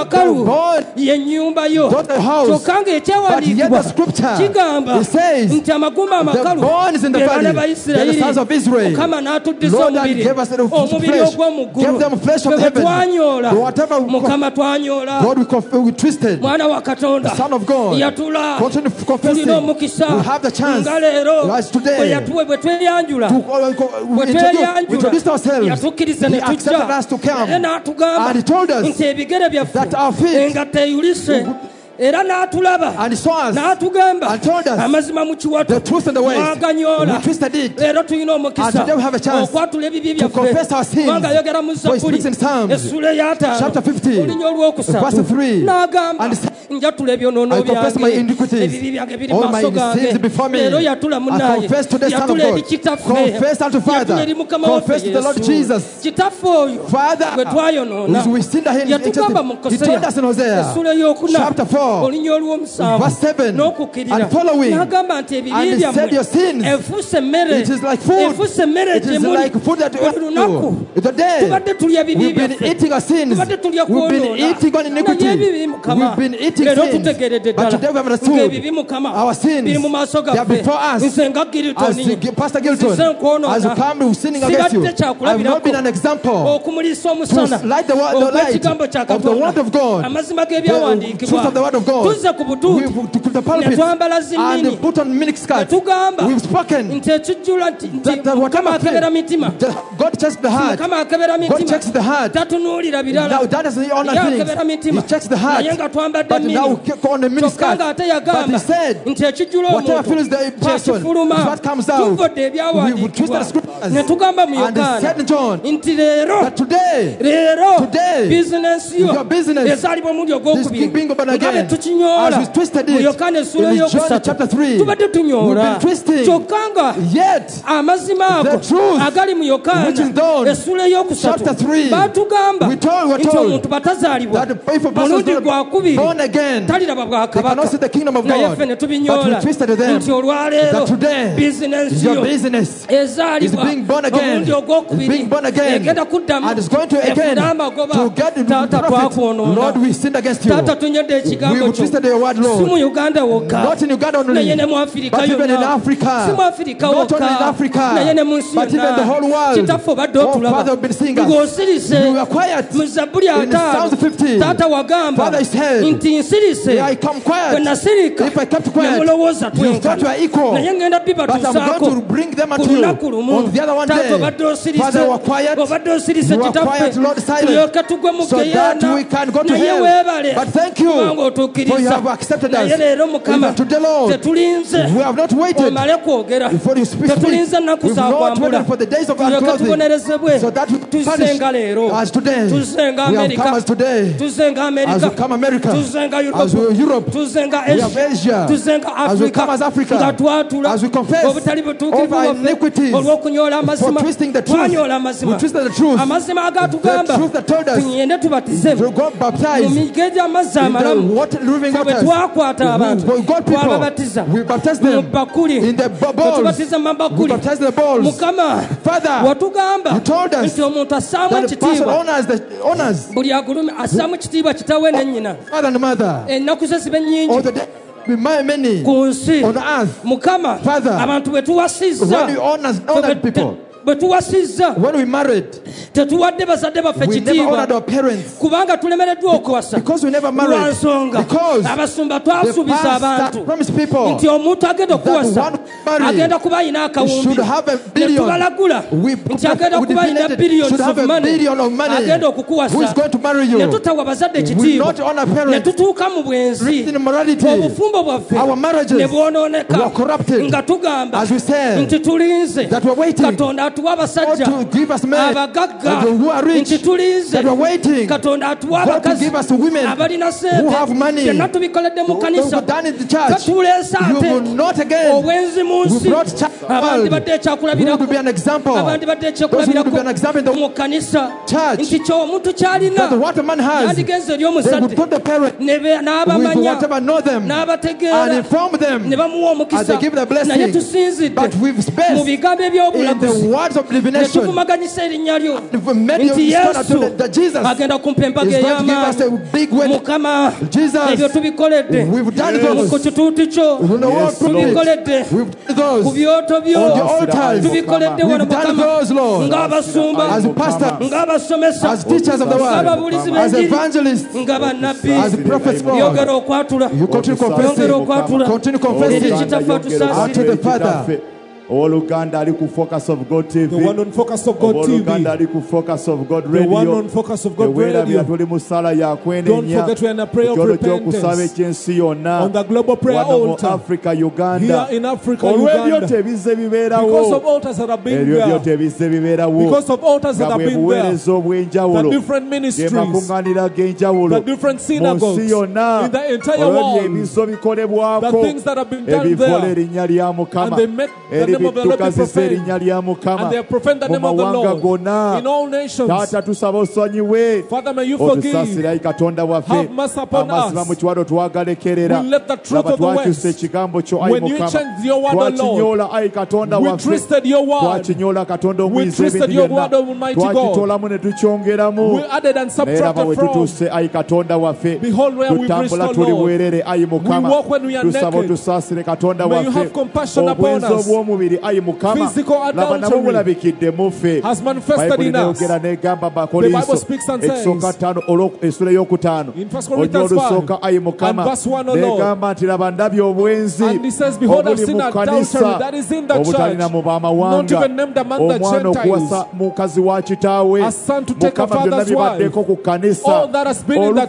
Not the house, but yet the scripture, it says the bones in the valley, they're the sons of Israel. Lord, that gave us the flesh, gave them flesh of heaven. Whatever God we, conf- we twisted, the Son of God, continue confessing. We have the chance, as today, to uh, introduce, introduce ourselves. He accepted us to come, and He told us that our feet, and he saw us and told us the truth and the ways. We twisted it. And today we have a chance to confess our sins. For He speaks in Psalms chapter fifty verse three. And I confess my iniquities, all my sins before me. I confess to the Son of God. Confess unto Father. Confess to the Lord Jesus. Father, we sinned against Him. He told us in Hosea chapter four verse seven and following, and He said your sins, it is like food, it is like food that you the day we've been eating our sins, we've been eating on iniquity, we've been eating sins, but today we have understood our sins, they are before us. As Pastor Gilton, as you come with sinning against you, I have not been an example to light the, the light of the word of God, the truth of the word of God. We took the pulpit and put on mini skirts. We've spoken that, that whatever thing, God checks the heart. God checks the heart. Now that is the honor thing. He checks the heart. But now we go on the mini skirt. But He said, whatever fills the person is what comes out. We would twist the scriptures. And He said in John that today, today, your business is being born again. As we twisted it in John chapter three, we've been twisting, yet the truth which is done, chapter three, we told, we told that the if a person is not born again, they cannot see the kingdom of God. But we twisted them that today your business is being born again, is being born again, and is going to again to get the profit. Lord, we sinned against you. We will twist the word, Lord. Not in Uganda only, but even in Africa. Not only in Africa, but even the whole world. Oh, Father, we've been singing. You were quiet in Psalms fifty. Father said, yeah, I come quiet. If I kept quiet, you thought you are equal. But I'm going to bring them unto you on the other one day. Father, you are quiet. You are quiet, Lord, silent, so that we can go to hell. But thank you for you have accepted us. Even today, Lord, we have not waited before you speak. We have not waited for the days of our clothing, so that we punish as today. We have come as today. As we come America, as we Europe, we have Asia, as we come as Africa, as we confess over our iniquities for twisting the truth. We twisted the truth. The truth that told us to go baptize in the water, living waters. We got people. We baptize them in the balls. We baptize the balls. Father, you told us that the person honors the honors father and mother. All the day. be many on earth. Mukama, Father, abantu betuwasizza, when you honor, honor people, when we married, we never honored our parents because we never married. Because the past promised people that one should have a billion. We, we should have a billion of money. Who is going to marry you? We not honor parents. Written in morality, our marriages were corrupted. As we said, that we're waiting God to give us men who are rich, that are waiting God to give us women who have money, who have done in the church. You will not again. We brought child who will be an example. Those who will be an example in the church. That what a man has, they would put the parent with whatever know them and inform them as they give the blessing. But we've spent in the words of divination, many of you stand up to that Jesus is going to give us a big wedding. Jesus, we've done those. We've done those. We've done those on the altars. We've done those, Lord, as pastors, as teachers of the word, as evangelists, as prophets, Lord. You continue confessing, continue confessing unto the Father. Oluganda ali ku Focus of God T V. The one on Focus of God T V. Oluganda ali ku Focus of God Radio. The one on Focus of God Radio. Tuli musala ya kwenenya. Don't forget we are in a prayer of repentance. On the global prayer altar. Africa, Uganda. Here in Africa, Uganda. Because of altars that have been there. Because of altars that have been there. The different ministries. The different synagogues. In the entire world. The things that have been done there. And they make the name of the Lord be profaned. And they have profaned the name of the Lord in all nations. Father, may you forgive. Have mercy upon us. We let the truth of the West. When you changed your word, O Lord, we twisted your word. We twisted your word, Almighty God. We added and subtracted from. Behold where we reached, O Lord. We walk when we are naked. May you have compassion upon us. Physical adultery has manifested in us. The Bible speaks and says in First Corinthians five and verse one, O Lord, and he says, behold, I've seen adultery that is in the church, not even named among the Gentiles, a son to take a father's wife. All that has been in the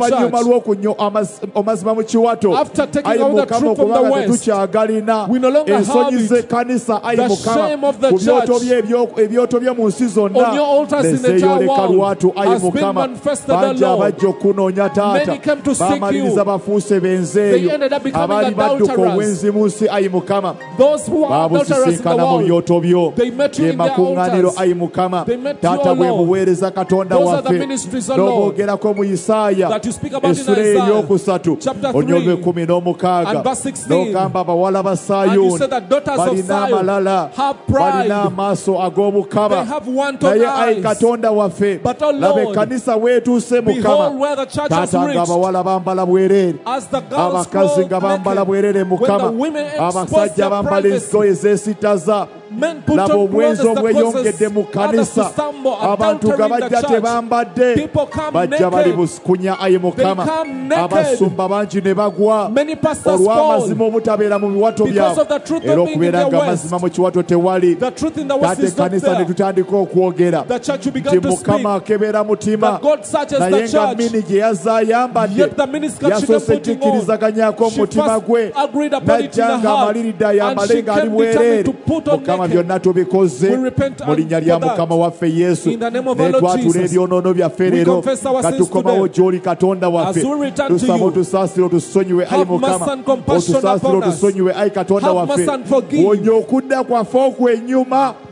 church, after taking out the truth from the West, we no longer have it. The shame of the church on your altars in the entire world has been manifested, the Lord. Many came to seek you. They ended up becoming adulterers. Those who are adulterers in the world, they met you in their altars. They met you, O Lord. Those are the ministries, O Lord, that you speak about in Isaiah chapter three and verse sixteen. And you said that daughters of Zion have pride. They have wanton eyes. But, O Lord, behold where the church has reached. As the girls clothed naked, when the women expose their privacy, men put on clothes that causes others to stumble, adultery in the church. People come naked. They come naked. Many pastors fall because of the truth of being in the West. The truth in the West is not there. The church will begin to speak. But God searches the church. Yet the minister she was putting on, she first agreed upon it in her heart, and she came determined to put on naked. We repent for that. In the name of the Lord Jesus, we confess our sins today. As we return to you, have mercy and compassion upon us. Have mercy and forgive.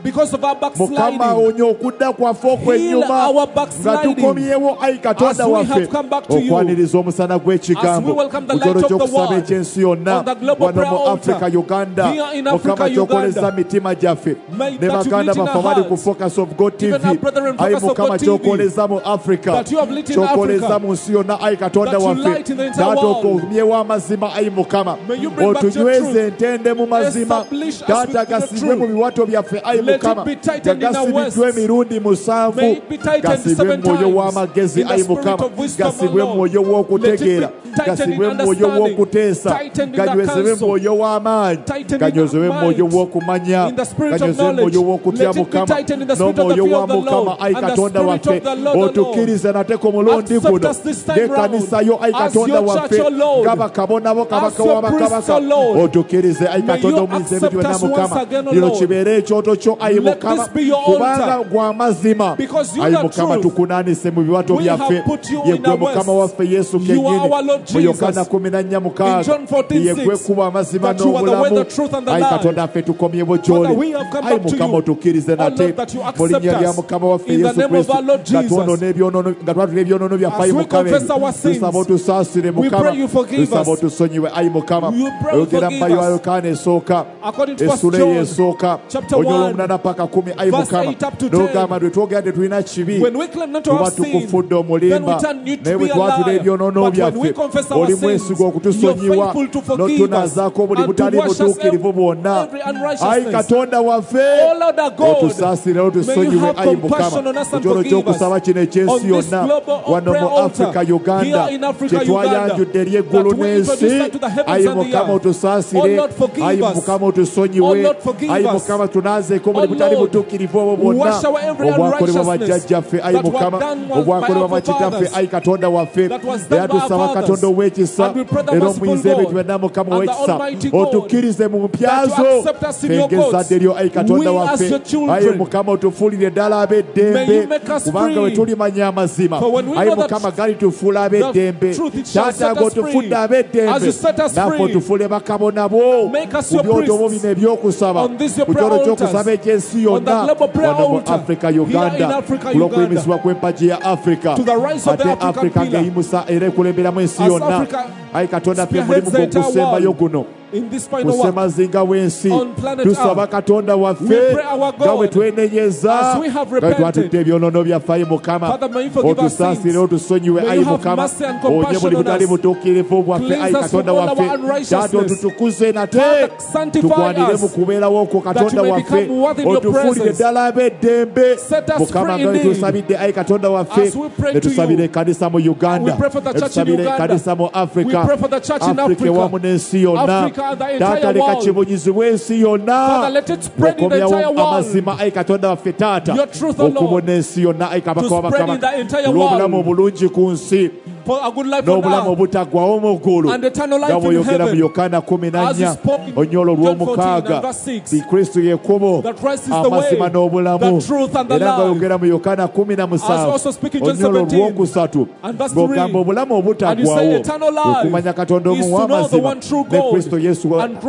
because of our backsliding. Mukama onyo okudda kwaffe okwennyuma nga tukomyewo ayi Katonda waffe okwaniriza omusana gw'ekigambo mu kyolo ky'okusaba ekyensi yonna wano mu Africa Uganda. Mukama kyokoleza mitima gyaffe ne baganda baffe abali ku Focus of God T V ayi Mukama kyokoleza mu Africa kyokoleza mu nsi yonna ayi Katonda waffe taata okomyewo amazima ayi Mukama otunyweze entende mu mazima taata gasibwe mu biwato byaffe ayi Mukama gasibiddwe emirundi musanvu gasibwe mu mwoyo w'amagezi ayi Mukama gasibwe mu mwoyo w'okutegeera gasibwe mu mwoyo w'okuteesa ganywezebwe mu mwoyo w'amaanyi ganywezebwe mu mwoyo w'okumanya ganywezebwe mu mwoyo w'okutya Mukama n'omwoyo wa Mukama ayi Katonda waffe otukkirize nate ku mulundi guno ng'ekkanisa yo ayi Katonda waffe nga bakabona bo kabaka w'abakabaka otukkirize ayi Katonda omuyinza ebintu byonna Mukama lino kibeere ekyoto kyo ayi Mukama kubanga gwa mazima ayi Mukama tukunaanise mu biwato byaffe yegwe Mukama waffe Yesu kennyini mu Yokaana kumi na nnya mukaaga yegwe kuba amazima n'obulamu ayi Katonda waffe tukomyewo gy'oli ayi Mukama otukkirize nate mu linnya lya Mukama waffe Yesu Kristo nga twonona ebyonoono nga twatula ebyonoono byaffe ayi Mukama tusaba otusaasire Mukama tusaba otusonyiwe ayi Mukama oyogera mu Bayo Yokaana esooka essula eyo esooka onyola omunaana paka kumi ayi Mukama n'ogamba bwe twogera tetulina kibi tuba tukufudde omulimba naye bwe twatula ebyonoono byaffe oli mwesiga okutusonyiwa n'otunaazaako buli butali butuukirivu bwonna ayi Katonda waffe otusaasire otusonyiwe ayi Mukama ekyolo ky'okusaba kino ekyensi yonna wano mu Africa Uganda kyetwayanjudde eri eggulu n'ensi ayi Mukama otusaasire ayi Mukama otusonyiwe ayi Mukama tunaazeeko buli butali butuukirivu obwo bwonna obwakolebwa bajjajjaffe ayi Mukama obwakolebwa bakitaffe ayi Katonda waffe era tusaba Katonda ow'ekisa era omuyinza ebintu byonna Mukama ow'ekisa otukkirize mu mpyazo ng'ezzadde lyo ayi Katonda waffe ayi Mukama otufuulire ddala ab'eddembe kubanga bwe tulimanya amazima ayi Mukama galitufuula ab'eddembe taata ng'otufudde ab'eddembe naffe otufuule bakabona bo ku byoto bo bino ebyokusaba ku kyolo ky'okusaba ekyensi yonna wano mu Africa Uganda kulw'okuyimizibwa kw'empagi ya Africa ate Africa ng'eyimusa era ekulemberamu ensi yonna ayi Katonda ffe mulimu gw'okusembayo guno kusemazinga w'ensi tusaba Katonda waffe nga bwe twenenyeza nga bwe twatudde ebyonoono byaffe ayi Mukama otusaasire otusonyiwe ayi Mukama onye buli butali butuukirivu bwaffe ayi Katonda waffe taata otutukuze nate tukwanire mu kubeerawo okwo Katonda waffe otufuulire ddala ab'eddembe Mukama nga wetusabidde ayi Katonda waffe ne tusabira ekkanisa mu Uganda ne tusabira ekkanisa mu Africa Africa ewamu n'ensi yonna taata leka kibunyizibwe ensi yonna okomyawo amazima ayi Katonda waffe taata okubona ensi yonna ayi Kabaka w'abakabaka olw'obulamu obulungi ku nsi n'obulamu obutaggwawo mu ggulu nga bw'oyogera mu Yokaana kumi na nnya onyolo olw'omukaaga ti Kristo y'ekkubo amazima n'obulamu era ng'oyogera mu Yokaana kumi na musanvu onyolo olw'okusatu ng'ogamba obulamu obutaggwawo okumanya Katonda omu w'amazima ne Kristo Yesu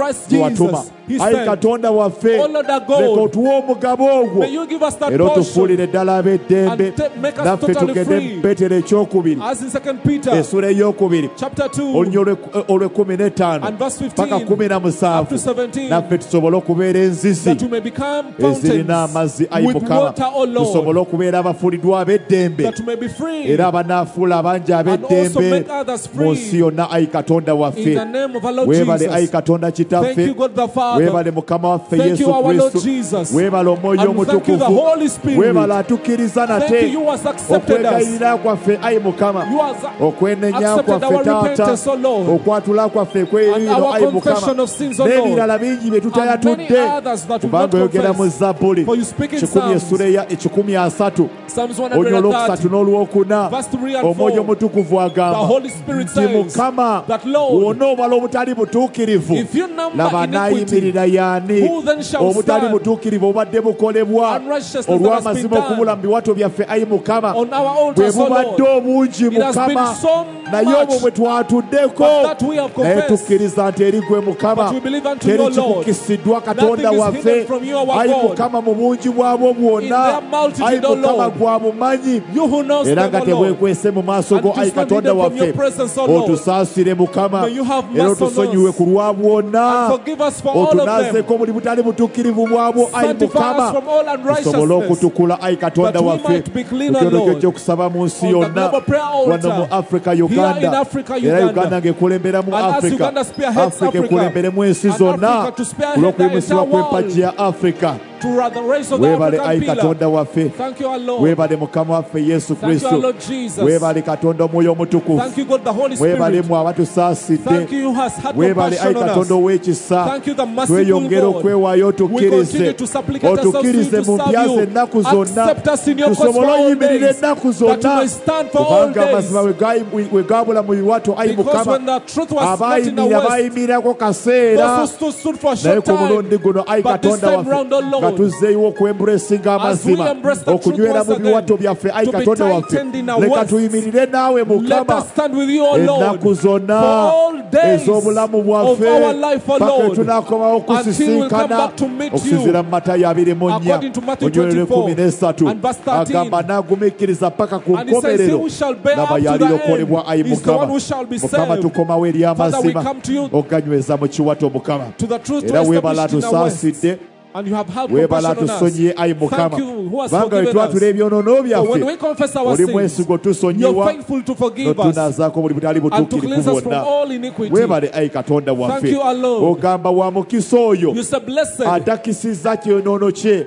watuma ayi Katonda waffe leka otuwe omugabo ogwo era otufuulire ddala ab'eddembe naffe tugende mu Peetero ekyokubiri essula ey'okubiri olunya olw'ekkumi n'ettaano paka kumi na musanvu naffe tusobole okubeera enzizi ezirina amazzi ayi Mukama tusobole okubeera abafuuliddwa ab'eddembe era abanaafuula abangi ab'eddembe mu nsi yonna ayi Katonda waffe weebale ayi Katonda kitaffe weebale Mukama waffe Yesu Kristo weebale omwoyo omutukuvu weebale atukkiriza nate okwegayirira kwaffe ayi Mukama okwenenya kwaffe taata okwatula kwaffe kw'ebiro ayi Mukama n'ebirala bingi bye tutayatudde kubanga oyogera mu Zabbuli kikumi essula ekikumi asatu olunya olwokusatu n'olwokuna omwoyo omutukuvu agamba nti Mukama wonna obala obutali butuukirivu laba anaayimirira y'ani obutali butuukirivu obadde bukolebwa olw'amazima okubula mu biwato byaffe ayi Mukama bwe bubadde obungi Mukama mukama naye obwo bwe twatuddeko naye tukkiriza nti eri gwe mukama teri kikukisiddwa katonda waffe ayi mukama mu bungi bwabwo bwonna ayi mukama gwa bumanyi era nga tebwekwese mu maaso go ayi katonda waffe otusaasire mukama era otusonyiwe ku lwa bwonna otunaazeko buli butali butuukirivu bwabwo ayi mukama tusobole okutukula ayi katonda waffe ekyoto ky'okusaba mu nsi yonna wano mu Africa Uganda era Uganda ng'ekulembera mu Africa Africa ekulemberemu ensi zonna olw'okuyimusibwa kw'empagi ya Africa weebale ayi katonda waffe weebale mukama waffe Yesu Kristo weebale katonda omwoyo omutukuvu weebale mu abatusaasidde weebale ayi katonda ow'ekisa tweyongere okwewaayo otukkirize otukkirize mu mpya ze ennaku zonna tusobole oyimirira ennaku zonna kubanga amazima we gaabula mu biwato ayi mukama abaayimira baayimirako kaseera naye ku mulundi guno ayi katonda waffe tuzzeeyo okwembulesinga amazima okunywera mu biwato byaffe ayi katonda waffe leka tuyimirire naawe mukama ennaku zonna ez'obulamu bwaffe paka tunaakomawo okusisinkana okusinziira mu Matayo abiri mu nnya onywerere kumi n'esatu agamba n'agumiikiriza paka ku nkomerero naba yalirokolebwa ayi mukama mukama tukomawo eri amazima oganyweza mu kiwato mukama era weebala tusaasidde weebala tusonyiye ayi mukama banga we twatula ebyonoono byaffe oli mwesigo tusonyiwa notunaazaako buli butali butuukirivu bwonna weebale ayi katonda waffe ogamba wa mukisa oyo atakisizza kyonoono kye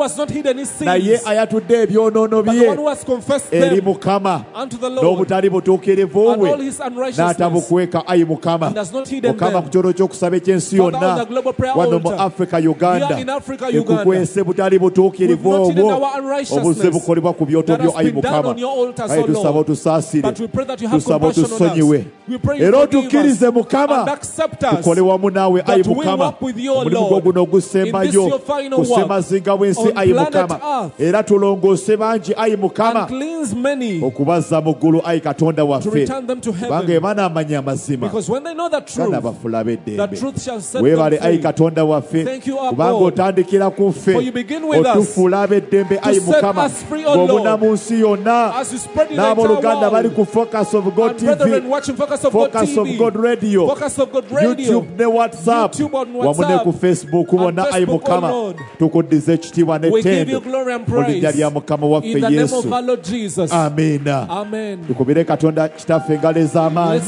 naye ayatudde ebyonoono bye eri mukama n'obutali butuukirivu bwe n'atabukweka ayi mukama mukama ku kyoto ky'okusaba eky'ensi yonna wano mu Africa Uganda ekukwese butali butuukirivu obwo obuze bukolebwa ku byoto byo ayi mukama ayi tusaba otusaasire tusaba otusonyiwe era otukkirize mukama tukole wamu naawe ayi mukama omulimu gwo guno ogusembayo kusemazinga bw'ensi ayi mukama era tulongoose bangi ayi mukama okubazza mu ggulu ayi katonda waffe kubanga ebaana amanya amazima gana bafulabe eddembe weebale ayi katonda waffe kubanga otandikira ku ffe otufuula ab'eddembe ayi mukama ng'obuna mu nsi yonna n'abooluganda bali ku Focus of God T V, Focus of God Radio, YouTube ne WhatsApp wamu ne ku Facebook bonna ayi mukama tukuddiza ekitiibwa n'ettendo mu linnya lya mukama waffe Yesu amiina tukubire katonda kitaffe engalo ez'amaanyi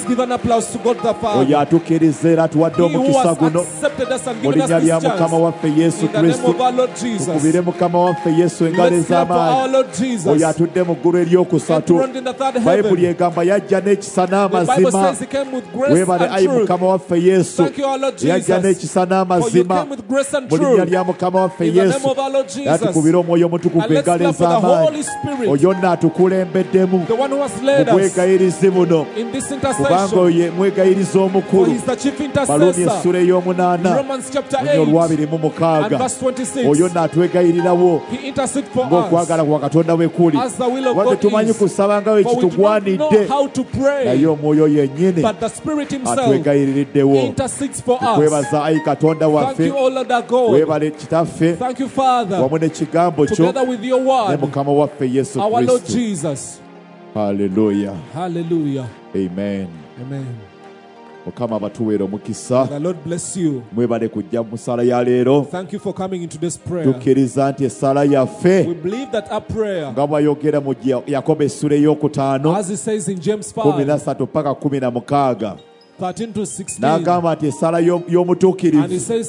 oyo atukkiriza era atuwadde omukisa guno mu linnya lya mukama waffe Yesu Kristo tukubire mukama waffe Yesu engalo ez'amaanyi oyo atudde mu ggulu ery'okusatu bayibuli egamba yajja n'ekisa n'amazima weebale ayi mukama waffe Yesu yajja n'ekisa n'amazima mu linnya lya mukama waffe Yesu atukubire omwoyo omutukuvu engalo ez'amaanyi oyo nno atukulembeddemu mu bwegayirizi buno kubanga oyo mwegayiriza omukulu Baluumi essula ey'omunaana lunya olwabiri mu mukaaga oyo n'atwegayirirawo ng'okwagala kwa katonda bwe kuli wadde tumanyi kusaba nga bwe kitugwanidde naye omwoyo yennyini atwegayiririddewo tukwebaza ayi katonda waffe weebale kitaffe wamu n'ekigambo kyo ne mukama waffe Yesu Kristo. Hallelujah. Amen. Mukama abatuweera omukisa mwebale kujja mu ssala ya leero tukkiriza nti essala yaffe nga bw'ayogera mu Yakobo essula ey'okutaano kumi na ssatu paka kumi na mukaaga n'agamba nti essala y'omutuukirivu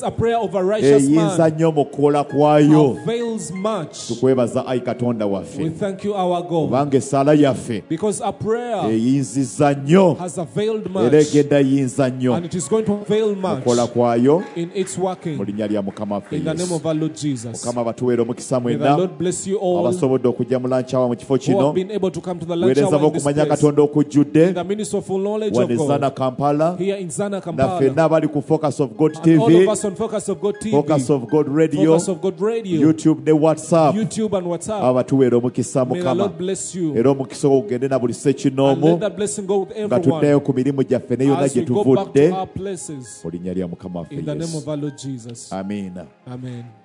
eyinza nnyo mu kukola kwayo. Tukwebaza ayi katonda waffe kubanga essala yaffe eyinzizza nnyo era egenda yinza nnyo mu kukola kwayo mu linnya lya mukama waffe Yesu. Mukama batuweera omukisa mwenna abasobodde okujja mu lancawa mu kifo kino weereza b'okumanya katonda okujjudde wanezana Kampala Kampala, here in Zana, Kampala, na fenna bali ku Focus of God and T V, all of us on Focus of God T V, Focus of God Radio, Focus of God Radio, YouTube ne WhatsApp, YouTube and WhatsApp. abatuweera omukisa May the Mukama Lord bless you. era omukisa ogende na buli And ssekinoomu let that blessing go with nga tuddayo everyone ku mirimu gyaffe ne yonna as gye we go back tuvudde to our places. mu linnya lya Mukama waffe In the name Yesu. of our Lord Jesus. Amiina. Amen.